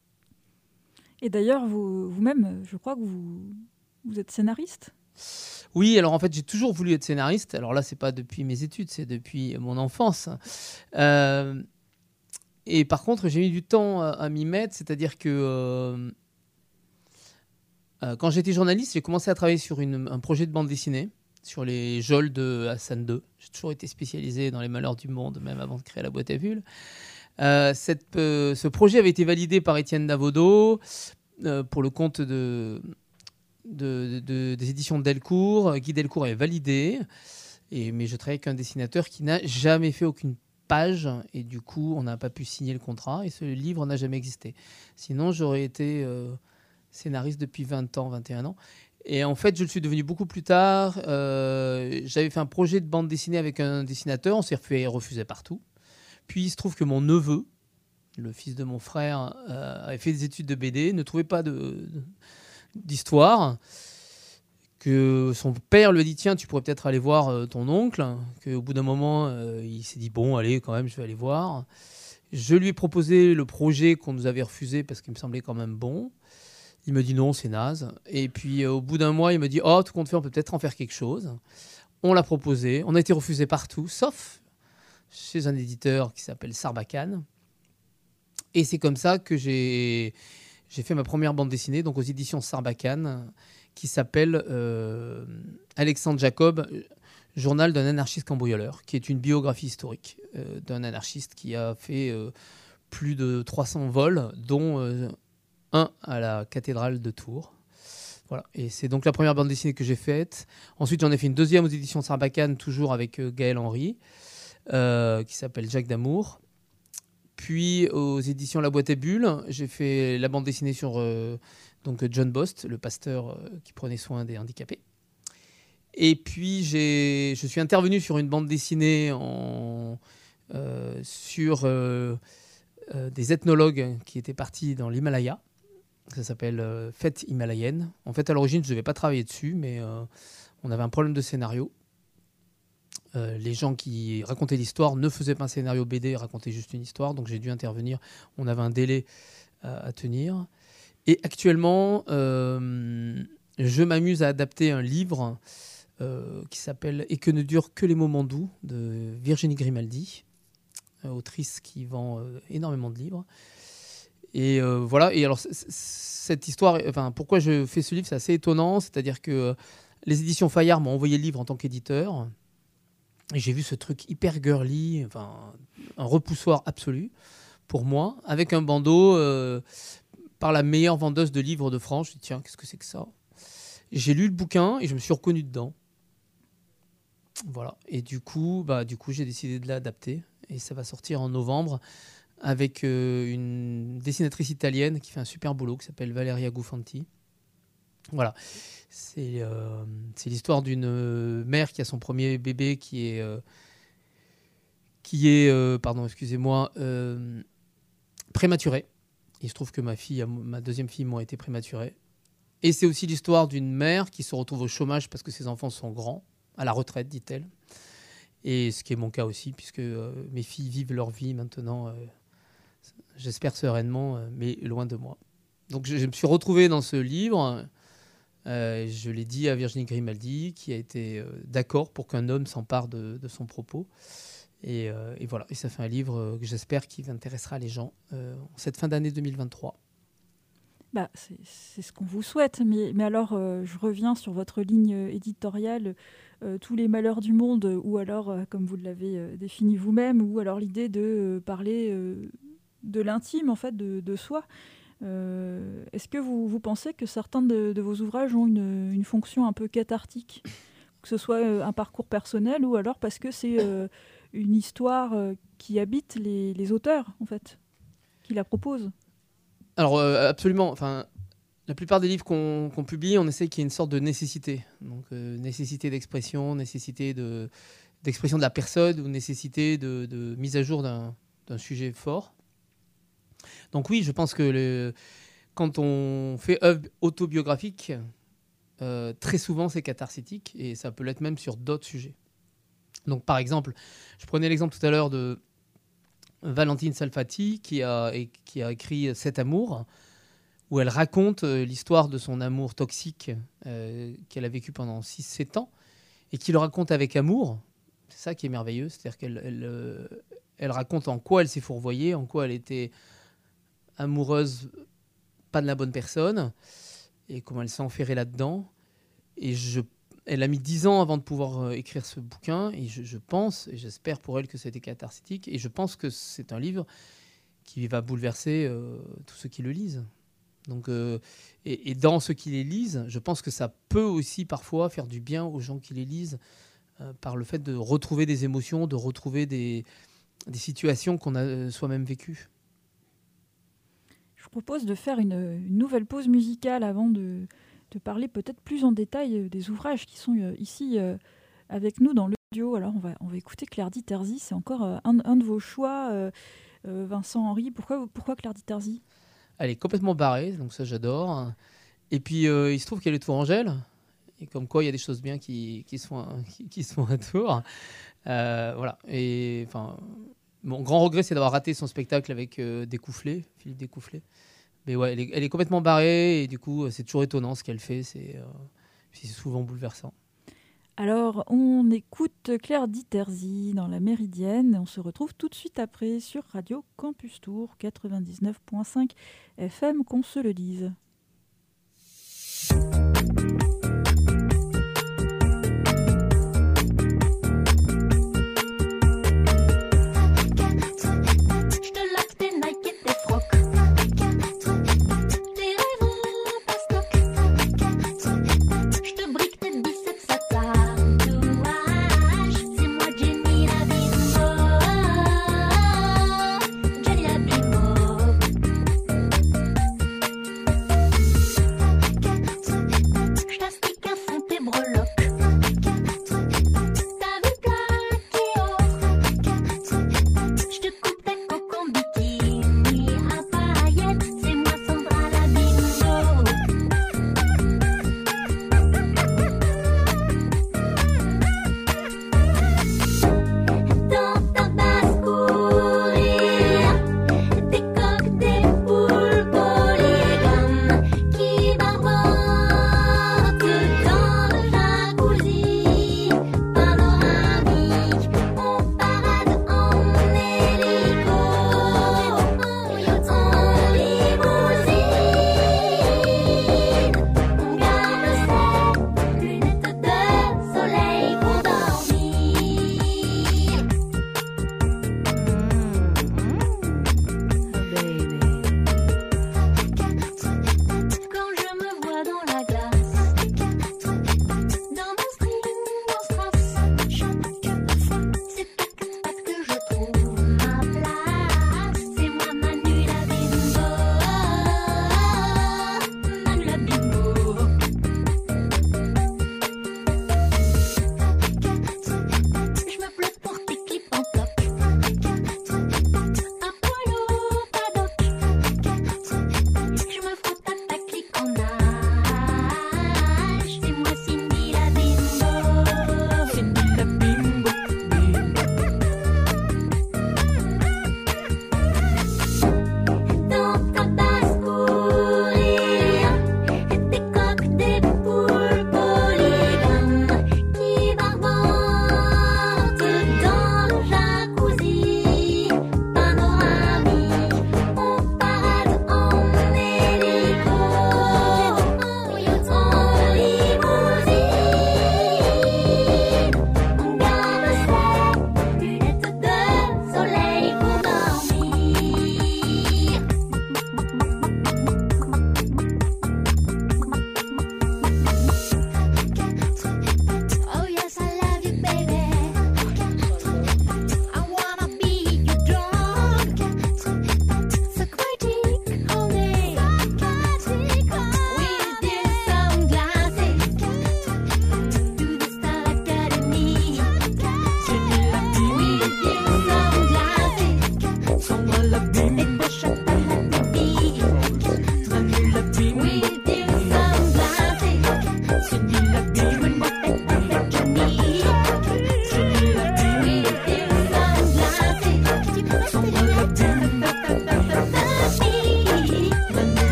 Et d'ailleurs, vous, vous-même, je crois que vous, vous êtes scénariste? Oui, alors en fait, j'ai toujours voulu être scénariste. Alors là, c'est pas depuis mes études, c'est depuis mon enfance. Euh, et par contre, j'ai mis du temps à, à m'y mettre, c'est-à-dire que euh, euh, quand j'étais journaliste, j'ai commencé à travailler sur une, un projet de bande dessinée, sur les geôles de Hassan deux. J'ai toujours été spécialisé dans les malheurs du monde, même avant de créer la boîte à bulles. Euh, cette, euh, ce projet avait été validé par Étienne Davodo euh, pour le compte de, de, de, des éditions Delcourt. Guy Delcourt avait validé, et, mais je travaillais avec un dessinateur qui n'a jamais fait aucune page, et du coup, on n'a pas pu signer le contrat, et ce livre n'a jamais existé. Sinon, j'aurais été euh, scénariste depuis vingt ans, vingt et un ans. Et en fait, je le suis devenu beaucoup plus tard. Euh, j'avais fait un projet de bande dessinée avec un dessinateur, on s'est fait refuser partout. Puis il se trouve que mon neveu, le fils de mon frère, euh, avait fait des études de B D, ne trouvait pas de, de, d'histoire, que son père lui a dit « Tiens, tu pourrais peut-être aller voir euh, ton oncle », qu'au bout d'un moment, euh, il s'est dit « Bon, allez, quand même, je vais aller voir ». Je lui ai proposé le projet qu'on nous avait refusé parce qu'il me semblait quand même bon. Il me dit « Non, c'est naze ». Et puis euh, au bout d'un mois, il me dit « Oh, tout compte fait, on peut peut-être en faire quelque chose ». On l'a proposé, on a été refusé partout, sauf chez un éditeur qui s'appelle Sarbacane. Et c'est comme ça que j'ai, j'ai fait ma première bande dessinée, donc aux éditions Sarbacane, qui s'appelle euh, Alexandre Jacob, journal d'un anarchiste cambrioleur, qui est une biographie historique euh, d'un anarchiste qui a fait euh, plus de trois cents vols, dont euh, un à la cathédrale de Tours. Voilà. Et c'est donc la première bande dessinée que j'ai faite. Ensuite, j'en ai fait une deuxième aux éditions Sarbacane, toujours avec euh, Gaël Henry. Euh, qui s'appelle Jacques d'Amour. Puis aux éditions La Boîte à Bulles, j'ai fait la bande dessinée sur euh, donc John Bost, le pasteur euh, qui prenait soin des handicapés. Et puis j'ai, je suis intervenu sur une bande dessinée en, euh, sur euh, euh, des ethnologues qui étaient partis dans l'Himalaya. Ça s'appelle euh, Fête himalayenne. En fait, à l'origine, je ne devais pas travailler dessus, mais euh, on avait un problème de scénario. Euh, les gens qui racontaient l'histoire ne faisaient pas un scénario B D, racontaient juste une histoire, donc j'ai dû intervenir. On avait un délai euh, à tenir. Et actuellement, euh, je m'amuse à adapter un livre euh, qui s'appelle « Et que ne durent que les moments doux » de Virginie Grimaldi, euh, autrice qui vend euh, énormément de livres. Et euh, voilà. Et alors, c- c- cette histoire, enfin, pourquoi je fais ce livre, c'est assez étonnant. C'est-à-dire que euh, les éditions Fayard m'ont envoyé le livre en tant qu'éditeur. Et j'ai vu ce truc hyper girly, enfin, un repoussoir absolu pour moi, avec un bandeau euh, par la meilleure vendeuse de livres de France. Je me suis dit, tiens, qu'est-ce que c'est que ça ? J'ai lu le bouquin et je me suis reconnu dedans. Voilà. Et du coup, bah, du coup, j'ai décidé de l'adapter. Et ça va sortir en novembre avec euh, une dessinatrice italienne qui fait un super boulot, qui s'appelle Valeria Gufanti. Voilà. C'est, euh, c'est l'histoire d'une mère qui a son premier bébé qui est, euh, qui est euh, pardon, excusez-moi, euh, prématuré. Il se trouve que ma, fille, ma deuxième fille m'a été prématurée. Et c'est aussi l'histoire d'une mère qui se retrouve au chômage parce que ses enfants sont grands, à la retraite, dit-elle. Et ce qui est mon cas aussi, puisque euh, mes filles vivent leur vie maintenant, euh, j'espère sereinement, euh, mais loin de moi. Donc je, je me suis retrouvé dans ce livre. Euh, je l'ai dit à Virginie Grimaldi, qui a été euh, d'accord pour qu'un homme s'empare de, de son propos. Et, euh, et voilà, et ça fait un livre que j'espère qui intéressera les gens euh, en cette fin d'année deux mille vingt-trois. Bah, c'est, c'est ce qu'on vous souhaite. Mais, mais alors, euh, je reviens sur votre ligne éditoriale. euh, tous les malheurs du monde, ou alors, euh, comme vous l'avez euh, défini vous-même, ou alors l'idée de euh, parler euh, de l'intime, en fait, de, de soi. Euh, est-ce que vous, vous pensez que certains de, de vos ouvrages ont une, une fonction un peu cathartique, que ce soit euh, un parcours personnel, ou alors parce que c'est euh, une histoire euh, qui habite les, les auteurs, en fait, qui la proposent? Alors, euh, absolument. Enfin, la plupart des livres qu'on qu'on publie, on essaie qu'il y ait une sorte de nécessité. Donc, euh, nécessité d'expression, nécessité de, d'expression de la personne, ou nécessité de, de mise à jour d'un d'un sujet fort. Donc oui, je pense que le, quand on fait œuvre autobiographique, euh, très souvent c'est catharsitique, et ça peut l'être même sur d'autres sujets. Donc par exemple, je prenais l'exemple tout à l'heure de Valentine Salfati qui a, et, qui a écrit Cet amour, où elle raconte euh, l'histoire de son amour toxique euh, qu'elle a vécu pendant six sept ans, et qui le raconte avec amour. C'est ça qui est merveilleux, c'est-à-dire qu'elle elle, euh, elle raconte en quoi elle s'est fourvoyée, en quoi elle était amoureuse, pas de la bonne personne, et comment elle s'est enferrée là-dedans. Et je, elle a mis dix ans avant de pouvoir euh, écrire ce bouquin, et je, je pense, et j'espère pour elle que c'était catharsitique, et je pense que c'est un livre qui va bouleverser euh, tous ceux qui le lisent. Donc, euh, et, et dans ceux qui les lisent, je pense que ça peut aussi parfois faire du bien aux gens qui les lisent, euh, par le fait de retrouver des émotions, de retrouver des, des situations qu'on a euh, soi-même vécues. Je vous propose de faire une, une nouvelle pause musicale avant de, de parler peut-être plus en détail des ouvrages qui sont euh, ici euh, avec nous dans l'audio. Alors on va, on va écouter Claire Diterzi, c'est encore euh, un, un de vos choix, euh, euh, Vincent Henry. Pourquoi, pourquoi Claire Diterzi? Elle est complètement barrée, donc ça j'adore. Et puis euh, il se trouve qu'elle est Tourangelle, et comme quoi il y a des choses bien qui, qui, se, font, qui, qui se font à Tours. Euh, voilà, et enfin... Mon grand regret, c'est d'avoir raté son spectacle avec euh, Découfflé, Philippe Découfflé. Mais ouais, elle est, elle est complètement barrée, et du coup, c'est toujours étonnant ce qu'elle fait. C'est euh, c'est souvent bouleversant. Alors, on écoute Claire Diterzi dans La Méridienne. On se retrouve tout de suite après sur Radio Campus Tours quatre-vingt-dix-neuf virgule cinq F M, qu'on se le dise. Thank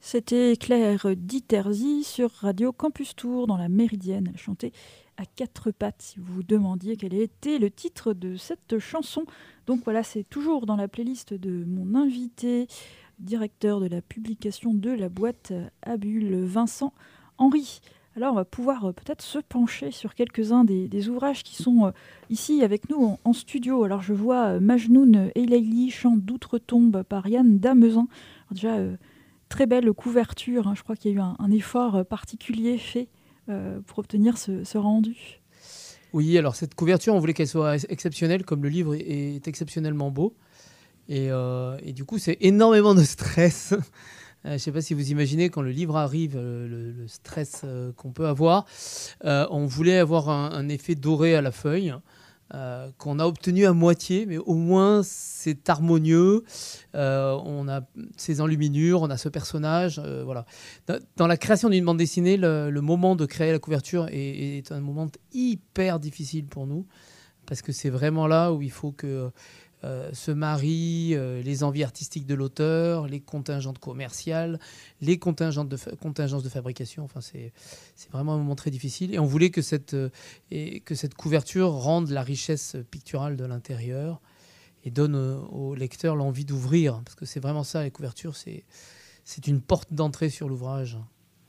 C'était Claire Diterzi sur Radio Campus Tour dans la Méridienne. Elle chantait à quatre pattes, si vous vous demandiez quel était le titre de cette chanson. Donc voilà, c'est toujours dans la playlist de mon invité, directeur de la publication de la boîte à bulles, Vincent Henry. Alors on va pouvoir euh, peut-être se pencher sur quelques-uns des, des ouvrages qui sont euh, ici avec nous en, en studio. Alors je vois euh, Majnoun et Leili, chant d'outre-tombe par Yann Damezan. Alors déjà, euh, très belle couverture, hein. Je crois qu'il y a eu un, un effort particulier fait euh, pour obtenir ce, ce rendu. Oui, alors cette couverture, on voulait qu'elle soit exceptionnelle, comme le livre est, est exceptionnellement beau. Et, euh, et du coup, c'est énormément de stress. Je ne sais pas si vous imaginez, quand le livre arrive, le, le stress euh, qu'on peut avoir. Euh, on voulait avoir un, un effet doré à la feuille, euh, qu'on a obtenu à moitié, mais au moins c'est harmonieux. Euh, on a ces enluminures, on a ce personnage. Euh, voilà. Dans, dans la création d'une bande dessinée, le, le moment de créer la couverture est, est un moment hyper difficile pour nous, parce que c'est vraiment là où il faut que Euh, se marient euh, les envies artistiques de l'auteur, les contingentes commerciales, les contingentes de fa- contingences de fabrication. Enfin, c'est, c'est vraiment un moment très difficile. Et on voulait que cette, euh, et que cette couverture rende la richesse picturale de l'intérieur et donne euh, au lecteur l'envie d'ouvrir. Parce que c'est vraiment ça, les couvertures, c'est, c'est une porte d'entrée sur l'ouvrage.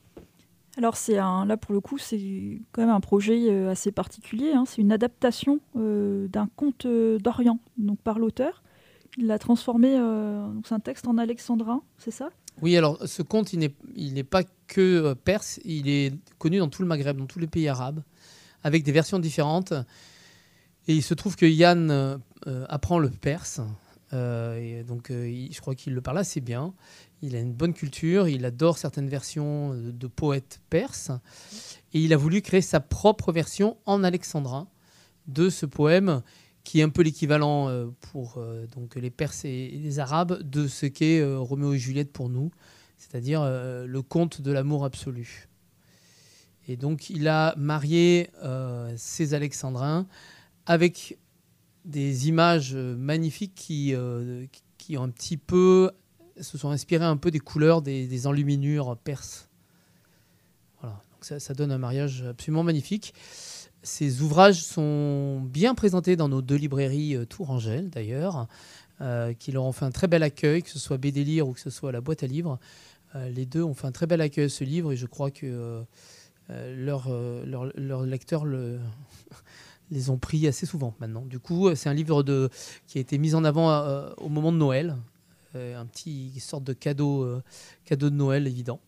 Alors c'est un, là pour le coup c'est quand même un projet euh, assez particulier, hein. C'est une adaptation euh, d'un conte euh, d'Orient, donc par l'auteur. Il l'a transformé, euh, donc c'est un texte en alexandrin, c'est ça ? Oui, alors ce conte, il n'est, il n'est pas que euh, perse, il est connu dans tout le Maghreb, dans tous les pays arabes, avec des versions différentes. Et il se trouve que Yann euh, apprend le perse, euh, et donc euh, il, je crois qu'il le parle assez bien. Il a une bonne culture, il adore certaines versions de, de poètes perses, et il a voulu créer sa propre version en alexandrin de ce poème, qui est un peu l'équivalent euh, pour euh, donc les Perses et, et les Arabes de ce qu'est euh, Roméo et Juliette pour nous, c'est-à-dire euh, le conte de l'amour absolu. Et donc il a marié euh, ces alexandrins avec des images magnifiques qui, euh, qui ont un petit peu, se sont inspirées un peu des couleurs des, des enluminures perses. Voilà, donc ça, ça donne un mariage absolument magnifique. Ces ouvrages sont bien présentés dans nos deux librairies euh, Tourangelle, d'ailleurs, euh, qui leur ont fait un très bel accueil, que ce soit B D Lire ou que ce soit la boîte à livres. Euh, les deux ont fait un très bel accueil à ce livre, et je crois que euh, leurs euh, leur, leur lecteurs le... les ont pris assez souvent maintenant. Du coup, c'est un livre de, qui a été mis en avant euh, au moment de Noël. Euh, un petit sorte de cadeau, euh, cadeau de Noël évident.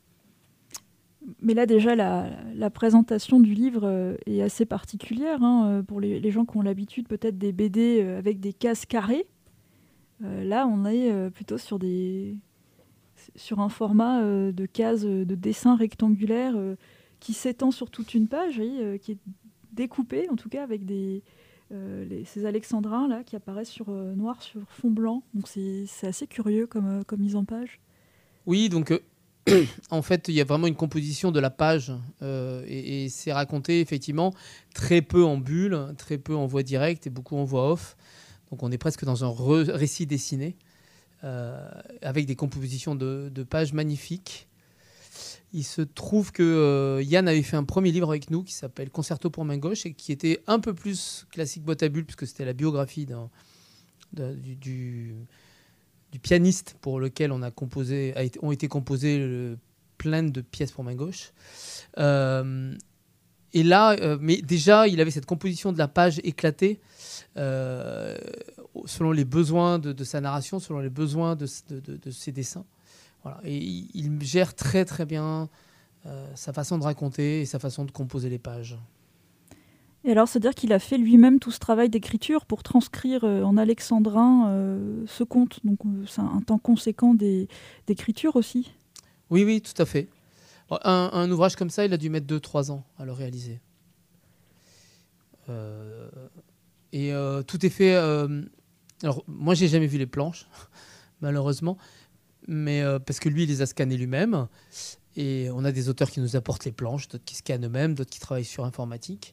Mais là déjà, la, la présentation du livre euh, est assez particulière, hein, pour les, les gens qui ont l'habitude peut-être des B D euh, avec des cases carrées. Euh, là, on est euh, plutôt sur, des, sur un format euh, de cases euh, de dessin rectangulaire euh, qui s'étend sur toute une page, et, euh, qui est découpé, en tout cas avec des, euh, les, ces alexandrins là, qui apparaissent sur, euh, noir sur fond blanc. Donc c'est, c'est assez curieux comme, euh, comme mise en page. Oui, donc euh, en fait, il y a vraiment une composition de la page euh, et, et c'est raconté effectivement très peu en bulle, très peu en voix directe et beaucoup en voix off. Donc on est presque dans un re- récit dessiné euh, avec des compositions de, de pages magnifiques. Il se trouve que euh, Yann avait fait un premier livre avec nous qui s'appelle Concerto pour main gauche et qui était un peu plus classique boîte à bulles puisque c'était la biographie d'un, d'un, du, du, du pianiste pour lequel on a composé, a été, ont été composées le, plein de pièces pour main gauche. Euh, et là, euh, mais déjà, il avait cette composition de la page éclatée euh, selon les besoins de, de sa narration, selon les besoins de, de, de, de ses dessins. Voilà. Et il, il gère très très bien euh, sa façon de raconter et sa façon de composer les pages. Et alors, c'est-à-dire qu'il a fait lui-même tout ce travail d'écriture pour transcrire euh, en alexandrin euh, ce conte. Donc, euh, c'est un, un temps conséquent des, d'écriture aussi. Oui, oui, tout à fait. Un, un ouvrage comme ça, il a dû mettre deux trois ans à le réaliser. Euh, et euh, tout est fait... Euh, alors, moi, j'ai jamais vu les planches, malheureusement. Mais euh, parce que lui, il les a scannés lui-même. Et on a des auteurs qui nous apportent les planches, d'autres qui scannent eux-mêmes, d'autres qui travaillent sur informatique.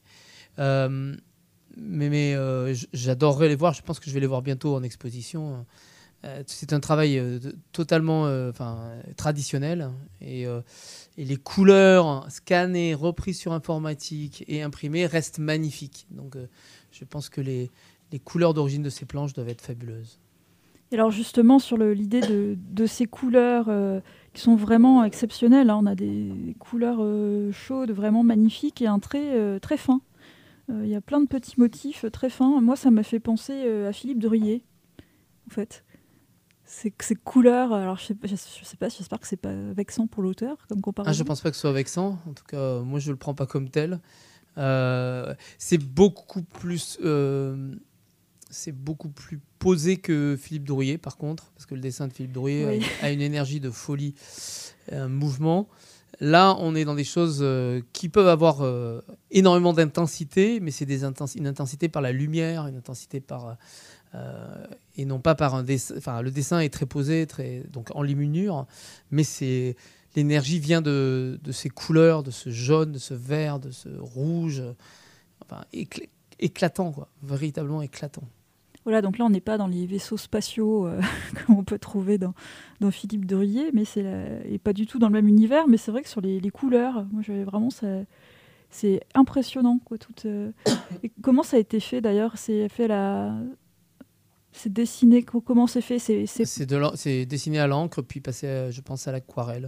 Euh, mais mais euh, j'adorerais les voir. Je pense que je vais les voir bientôt en exposition euh, c'est un travail euh, totalement euh, traditionnel. Et, euh, et les couleurs scannées, reprises sur informatique et imprimées restent magnifiques. Donc euh, je pense que les, les couleurs d'origine de ces planches doivent être fabuleuses. Et alors justement, sur le, l'idée de, de ces couleurs euh, qui sont vraiment exceptionnelles, hein, on a des, des couleurs euh, chaudes, vraiment magnifiques, et un trait euh, très fin. Il euh, y a plein de petits motifs très fins. Moi, ça m'a fait penser euh, à Philippe Druillet, en fait. Ces, ces couleurs, alors je sais, je, je sais pas, j'espère que c'est pas vexant pour l'auteur comme comparaison. Ah, je pense pas que ce soit vexant. En tout cas, moi, je le prends pas comme tel. Euh, c'est beaucoup plus... Euh, c'est beaucoup plus posé que Philippe Druillet, par contre, parce que le dessin de Philippe Druillet oui. a, a une énergie de folie, un mouvement. Là, on est dans des choses euh, qui peuvent avoir euh, énormément d'intensité, mais c'est des intens- une intensité par la lumière, une intensité par... Euh, et non pas par un dessin... Enfin, le dessin est très posé, très, donc en limunure, mais c'est... l'énergie vient de, de ces couleurs, de ce jaune, de ce vert, de ce rouge, enfin, écl- éclatant, quoi, véritablement éclatant. Voilà, donc là, on n'est pas dans les vaisseaux spatiaux euh, comme on peut trouver dans, dans Philippe Druillet, mais c'est la... et pas du tout dans le même univers, mais c'est vrai que sur les, les couleurs, moi, j'avais vraiment ça... c'est impressionnant, quoi. Toute, euh... et comment ça a été fait, d'ailleurs? C'est fait la... C'est dessiné, comment c'est fait? C'est, c'est... C'est, de c'est dessiné à l'encre, puis passé, à, je pense, à l'aquarelle.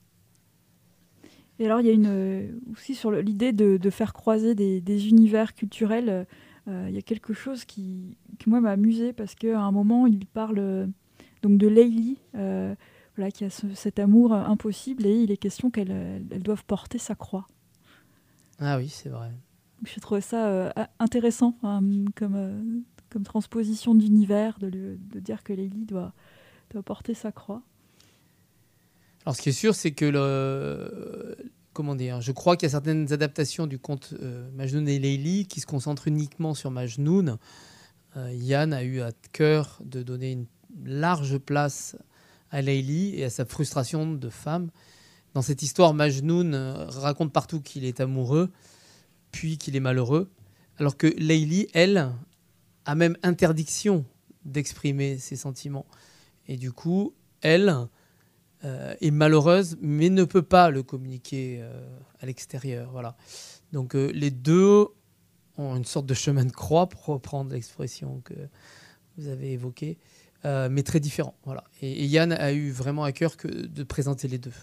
Et alors, il y a une, euh, aussi sur le, l'idée de, de faire croiser des, des univers culturels. Euh, il y a quelque chose qui, qui moi, m'a amusé parce qu'à un moment, il parle euh, donc de Layli, euh, voilà, qui a ce, cet amour euh, impossible, et il est question qu'elles elles doivent porter sa croix. Ah oui, c'est vrai. Donc, j'ai trouvé ça euh, intéressant hein, comme, euh, comme transposition d'univers, de, le, de dire que Layli doit, doit porter sa croix. Alors, ce qui est sûr, c'est que le... Comment dire, je crois qu'il y a certaines adaptations du conte euh, Majnoun et Layli qui se concentrent uniquement sur Majnoun. Euh, Yann a eu à cœur de donner une large place à Layli et à sa frustration de femme. Dans cette histoire, Majnoun euh, raconte partout qu'il est amoureux, puis qu'il est malheureux, alors que Layli, elle, a même interdiction d'exprimer ses sentiments. Et du coup, elle... Euh, est malheureuse, mais ne peut pas le communiquer euh, à l'extérieur. Voilà. Donc euh, les deux ont une sorte de chemin de croix, pour reprendre l'expression que vous avez évoquée, euh, mais très différents. Voilà. Et, et Yann a eu vraiment à cœur que de présenter les deux.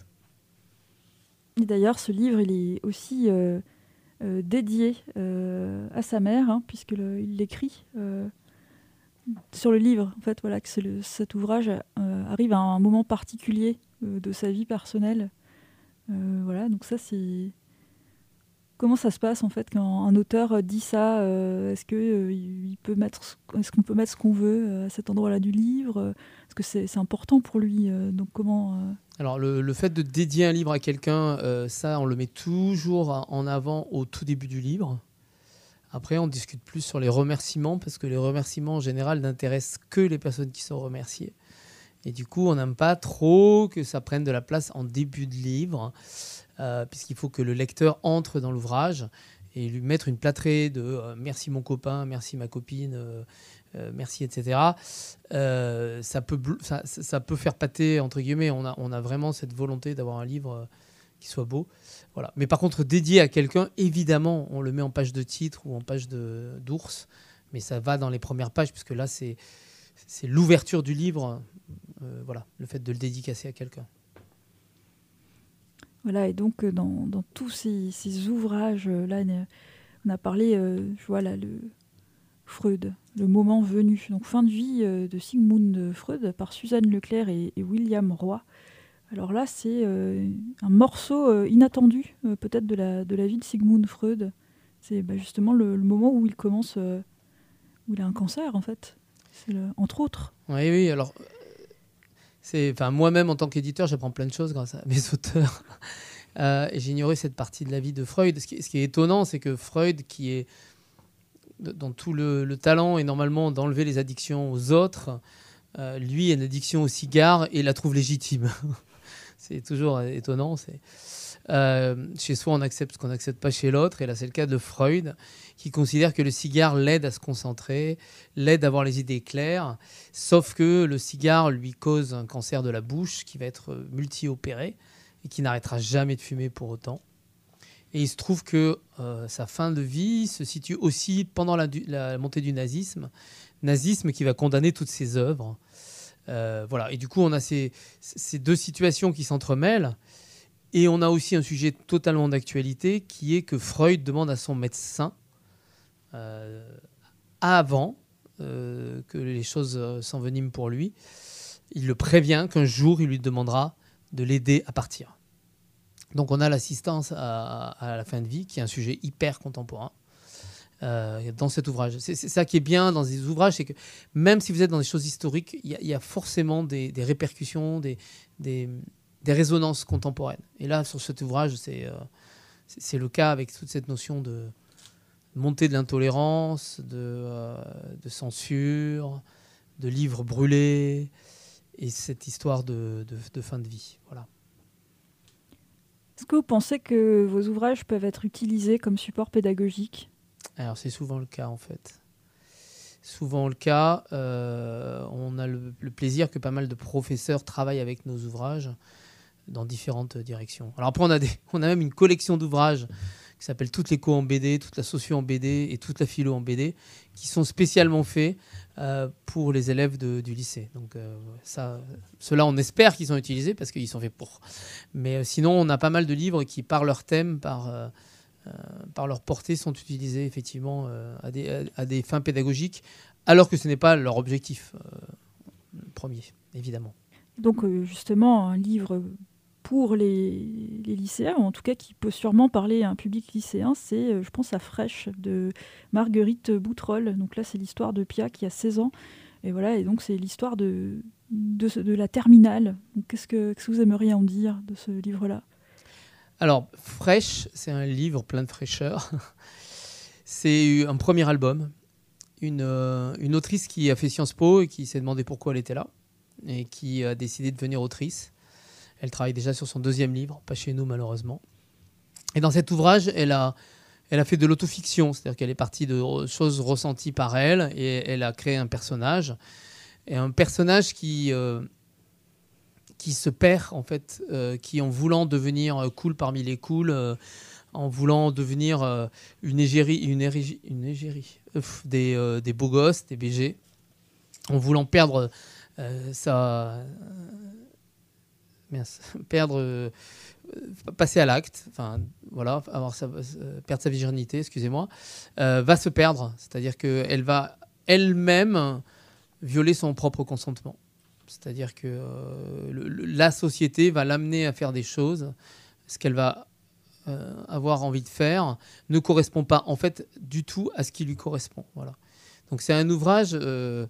Et d'ailleurs, ce livre, il est aussi euh, euh, dédié euh, à sa mère, hein, puisqu'il l'écrit euh, sur le livre. En fait, voilà, que c'est le, cet ouvrage euh, arrive à un moment particulier euh, de sa vie personnelle. Euh, voilà, donc ça, c'est... Comment ça se passe, en fait, quand un auteur dit ça euh, Est-ce que, euh, il peut mettre, est-ce qu'on peut mettre ce qu'on veut à cet endroit-là du livre? Est-ce que c'est, c'est important pour lui euh, donc comment euh... Alors, le, le fait de dédier un livre à quelqu'un, euh, ça, on le met toujours en avant au tout début du livre. Après, on discute plus sur les remerciements, parce que les remerciements, en général, n'intéressent que les personnes qui sont remerciées. Et du coup, on n'aime pas trop que ça prenne de la place en début de livre, euh, puisqu'il faut que le lecteur entre dans l'ouvrage et lui mettre une plâtrée de euh, « merci mon copain, merci ma copine, euh, euh, merci, et cetera » Euh, ça, peut, ça, ça peut faire pâter, entre guillemets. On a, on a vraiment cette volonté d'avoir un livre euh, qui soit beau. Voilà. Mais par contre, dédié à quelqu'un, évidemment, on le met en page de titre ou en page de, d'ours, mais ça va dans les premières pages, puisque là, c'est, c'est l'ouverture du livre, euh, voilà, le fait de le dédicacer à quelqu'un. Voilà, et donc dans, dans tous ces, ces ouvrages, là, on a parlé, euh, je vois là, le Freud, le moment venu. Donc fin de vie euh, de Sigmund Freud par Suzanne Leclerc et, et William Roy. Alors là, c'est euh, un morceau euh, inattendu, euh, peut-être, de la, de la vie de Sigmund Freud. C'est bah, justement le, le moment où il commence, euh, où il a un cancer, en fait. C'est le, entre autres. Oui, oui, alors... C'est, enfin, moi-même, en tant qu'éditeur, j'apprends plein de choses grâce à mes auteurs. Euh, et j'ignorais cette partie de la vie de Freud. Ce qui, ce qui est étonnant, c'est que Freud, qui est dans tout le, le talent et normalement d'enlever les addictions aux autres, euh, lui a une addiction au cigare et la trouve légitime. c'est toujours étonnant. C'est, euh, chez soi, on accepte ce qu'on n'accepte pas chez l'autre. Et là, c'est le cas de Freud, qui considère que le cigare l'aide à se concentrer, l'aide à avoir les idées claires, sauf que le cigare lui cause un cancer de la bouche qui va être multi-opéré et qui n'arrêtera jamais de fumer pour autant. Et il se trouve que euh, sa fin de vie se situe aussi pendant la, la montée du nazisme, nazisme qui va condamner toutes ses œuvres. Euh, voilà. Et du coup, on a ces, ces deux situations qui s'entremêlent. Et on a aussi un sujet totalement d'actualité qui est que Freud demande à son médecin, euh, avant euh, que les choses s'enveniment pour lui, il le prévient qu'un jour, il lui demandera de l'aider à partir. Donc on a l'assistance à, à la fin de vie, qui est un sujet hyper contemporain euh, dans cet ouvrage. C'est, c'est ça qui est bien dans ces ouvrages, c'est que même si vous êtes dans des choses historiques, il y, y a forcément des, des répercussions, des, des, des résonances contemporaines. Et là, sur cet ouvrage, c'est, euh, c'est, c'est le cas avec toute cette notion de montée de l'intolérance, de, euh, de censure, de livres brûlés, et cette histoire de, de, de fin de vie. Voilà. Est-ce que vous pensez que vos ouvrages peuvent être utilisés comme support pédagogique ? Alors, c'est souvent le cas, en fait. Souvent le cas. Euh, on a le, le plaisir que pas mal de professeurs travaillent avec nos ouvrages dans différentes directions. Alors après, on a, des, on a même une collection d'ouvrages qui s'appelle Toutes les co en B D, toute la socio en B D et toute la philo en B D, qui sont spécialement faits euh, pour les élèves de, du lycée. Donc euh, ça, ceux-là, on espère qu'ils sont utilisés parce qu'ils sont faits pour. Mais euh, sinon, on a pas mal de livres qui, par leur thème, par, euh, euh, par leur portée, sont utilisés effectivement euh, à, des, à, à des fins pédagogiques, alors que ce n'est pas leur objectif euh, premier, évidemment. Donc euh, justement, un livre pour les, les lycéens, ou en tout cas qui peut sûrement parler à un public lycéen, c'est, euh, je pense, à Fresh de Marguerite Bouttrol. Donc là, c'est l'histoire de Pia qui a seize ans. Et voilà, et donc c'est l'histoire de, de, de la terminale. Donc, qu'est-ce que, qu'est-ce que vous aimeriez en dire de ce livre-là ? Alors, Fresh, c'est un livre plein de fraîcheur. C'est un premier album. Une, euh, une autrice qui a fait Sciences Po et qui s'est demandé pourquoi elle était là et qui a décidé de devenir autrice. Elle travaille déjà sur son deuxième livre, pas chez nous malheureusement. Et dans cet ouvrage, elle a, elle a fait de l'autofiction, c'est-à-dire qu'elle est partie de choses ressenties par elle et elle a créé un personnage. Et un personnage qui, euh, qui se perd, en fait, euh, qui en voulant devenir cool parmi les cools, euh, en voulant devenir euh, une égérie, une égérie, une égérie Ouf, des, euh, des beaux gosses, des B G, en voulant perdre euh, sa... Mince, perdre, euh, passer à l'acte, enfin voilà, avoir sa, euh, perdre sa virginité, excusez-moi, euh, va se perdre, c'est-à-dire qu'elle va elle-même violer son propre consentement, c'est-à-dire que euh, le, le, la société va l'amener à faire des choses, ce qu'elle va euh, avoir envie de faire ne correspond pas en fait du tout à ce qui lui correspond, voilà. Donc c'est un ouvrage euh,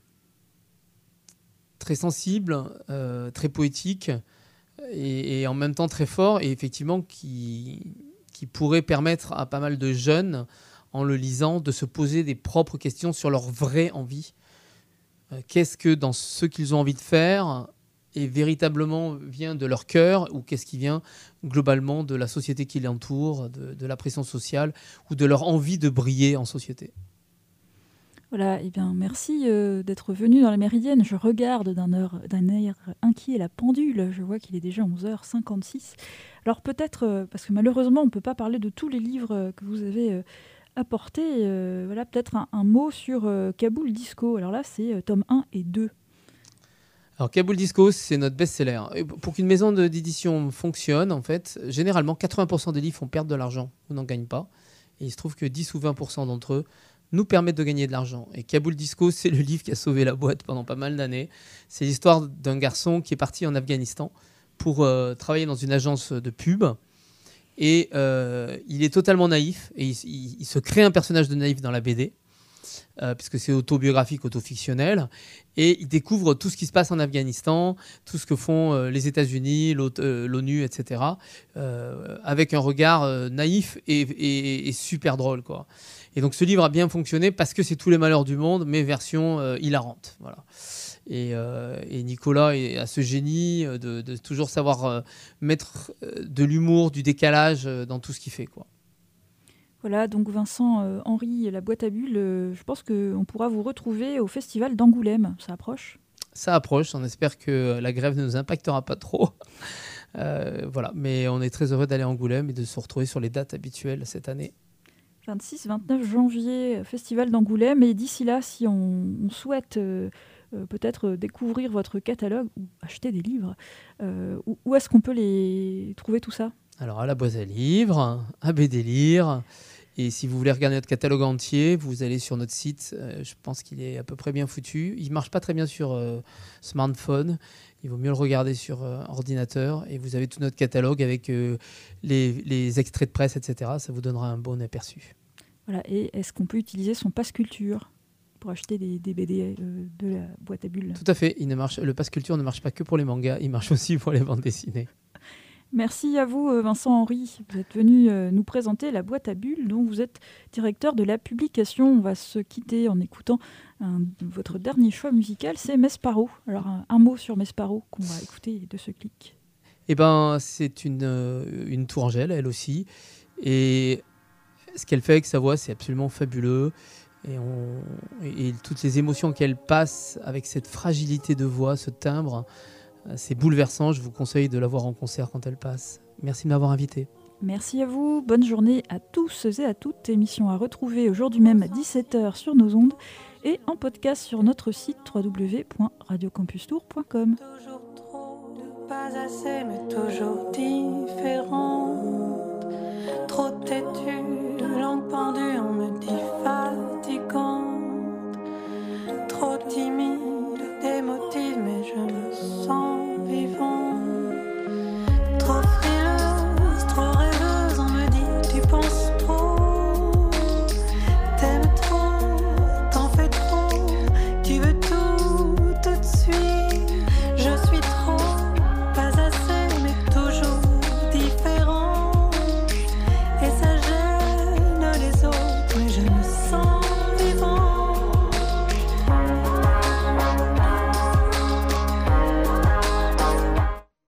très sensible, euh, très poétique et, et en même temps très fort et effectivement qui, qui pourrait permettre à pas mal de jeunes, en le lisant, de se poser des propres questions sur leur vraie envie. Euh, qu'est-ce que dans ce qu'ils ont envie de faire et véritablement vient de leur cœur ou qu'est-ce qui vient globalement de la société qui l'entoure, de, de la pression sociale ou de leur envie de briller en société. Voilà, eh bien, merci euh, d'être venu dans la Méridienne. Je regarde d'un, heure, d'un air inquiet la pendule. Je vois qu'il est déjà onze heures cinquante-six. Alors peut-être, euh, parce que malheureusement, on ne peut pas parler de tous les livres que vous avez euh, apportés. Euh, voilà, peut-être un, un mot sur euh, Kaboul Disco. Alors là, c'est euh, tome un et deux. Alors Kaboul Disco, c'est notre best-seller. Et pour qu'une maison de, d'édition fonctionne, en fait, généralement, quatre-vingts pour cent des livres font perdre de l'argent ou n'en gagnent pas. Et il se trouve que dix ou vingt pour cent d'entre eux nous permettent de gagner de l'argent. Et Kaboul Disco, c'est le livre qui a sauvé la boîte pendant pas mal d'années. C'est l'histoire d'un garçon qui est parti en Afghanistan pour euh, travailler dans une agence de pub. Et euh, il est totalement naïf. Et il, il, il se crée un personnage de naïf dans la B D. euh, puisque c'est autobiographique, autofictionnel, et il découvre tout ce qui se passe en Afghanistan, tout ce que font euh, les États-Unis, euh, l'ONU, et cetera, euh, avec un regard euh, naïf et, et, et super drôle, quoi. Et donc ce livre a bien fonctionné parce que c'est tous les malheurs du monde, mais version euh, hilarante. Voilà. Et, euh, et Nicolas a ce génie de, de toujours savoir euh, mettre euh, de l'humour, du décalage euh, dans tout ce qu'il fait, quoi. Voilà, donc Vincent euh, Henry, la boîte à bulles, euh, je pense qu'on pourra vous retrouver au festival d'Angoulême. Ça approche ? Ça approche, on espère que la grève ne nous impactera pas trop. Euh, voilà, mais on est très heureux d'aller à Angoulême et de se retrouver sur les dates habituelles cette année. vingt-six vingt-neuf janvier, festival d'Angoulême. Et d'ici là, si on, on souhaite euh, euh, peut-être découvrir votre catalogue ou acheter des livres, euh, où, où est-ce qu'on peut les trouver tout ça ? Alors à la boîte à livres, à B D Lire. Et si vous voulez regarder notre catalogue entier, vous allez sur notre site. Euh, je pense qu'il est à peu près bien foutu. Il ne marche pas très bien sur euh, smartphone. Il vaut mieux le regarder sur euh, ordinateur. Et vous avez tout notre catalogue avec euh, les, les extraits de presse, et cetera. Ça vous donnera un bon aperçu. Voilà. Et est-ce qu'on peut utiliser son passe culture pour acheter des, des B D euh, de la boîte à bulles ? Tout à fait. Il ne marche, le passe culture ne marche pas que pour les mangas. Il marche aussi pour les bandes dessinées. Merci à vous, Vincent Henry. Vous êtes venu nous présenter la boîte à bulles, dont vous êtes directeur de la publication. On va se quitter en écoutant un, votre dernier choix musical, c'est Mesparo. Alors, un, un mot sur Mesparo qu'on va écouter de ce clic. Eh ben, c'est une, euh, une tourangelle, elle aussi. Et ce qu'elle fait avec sa voix, c'est absolument fabuleux. Et, on, et, et toutes les émotions qu'elle passe avec cette fragilité de voix, ce timbre, c'est bouleversant. Je vous conseille de la voir en concert quand elle passe. Merci de m'avoir invité. Merci à vous. Bonne journée à tous et à toutes. Émission à retrouver aujourd'hui même à dix-sept heures sur nos ondes et en podcast sur notre site w w w point radio campus tour point com. Toujours trop, pas assez, mais toujours différente. Trop têtue, langue pendue, on me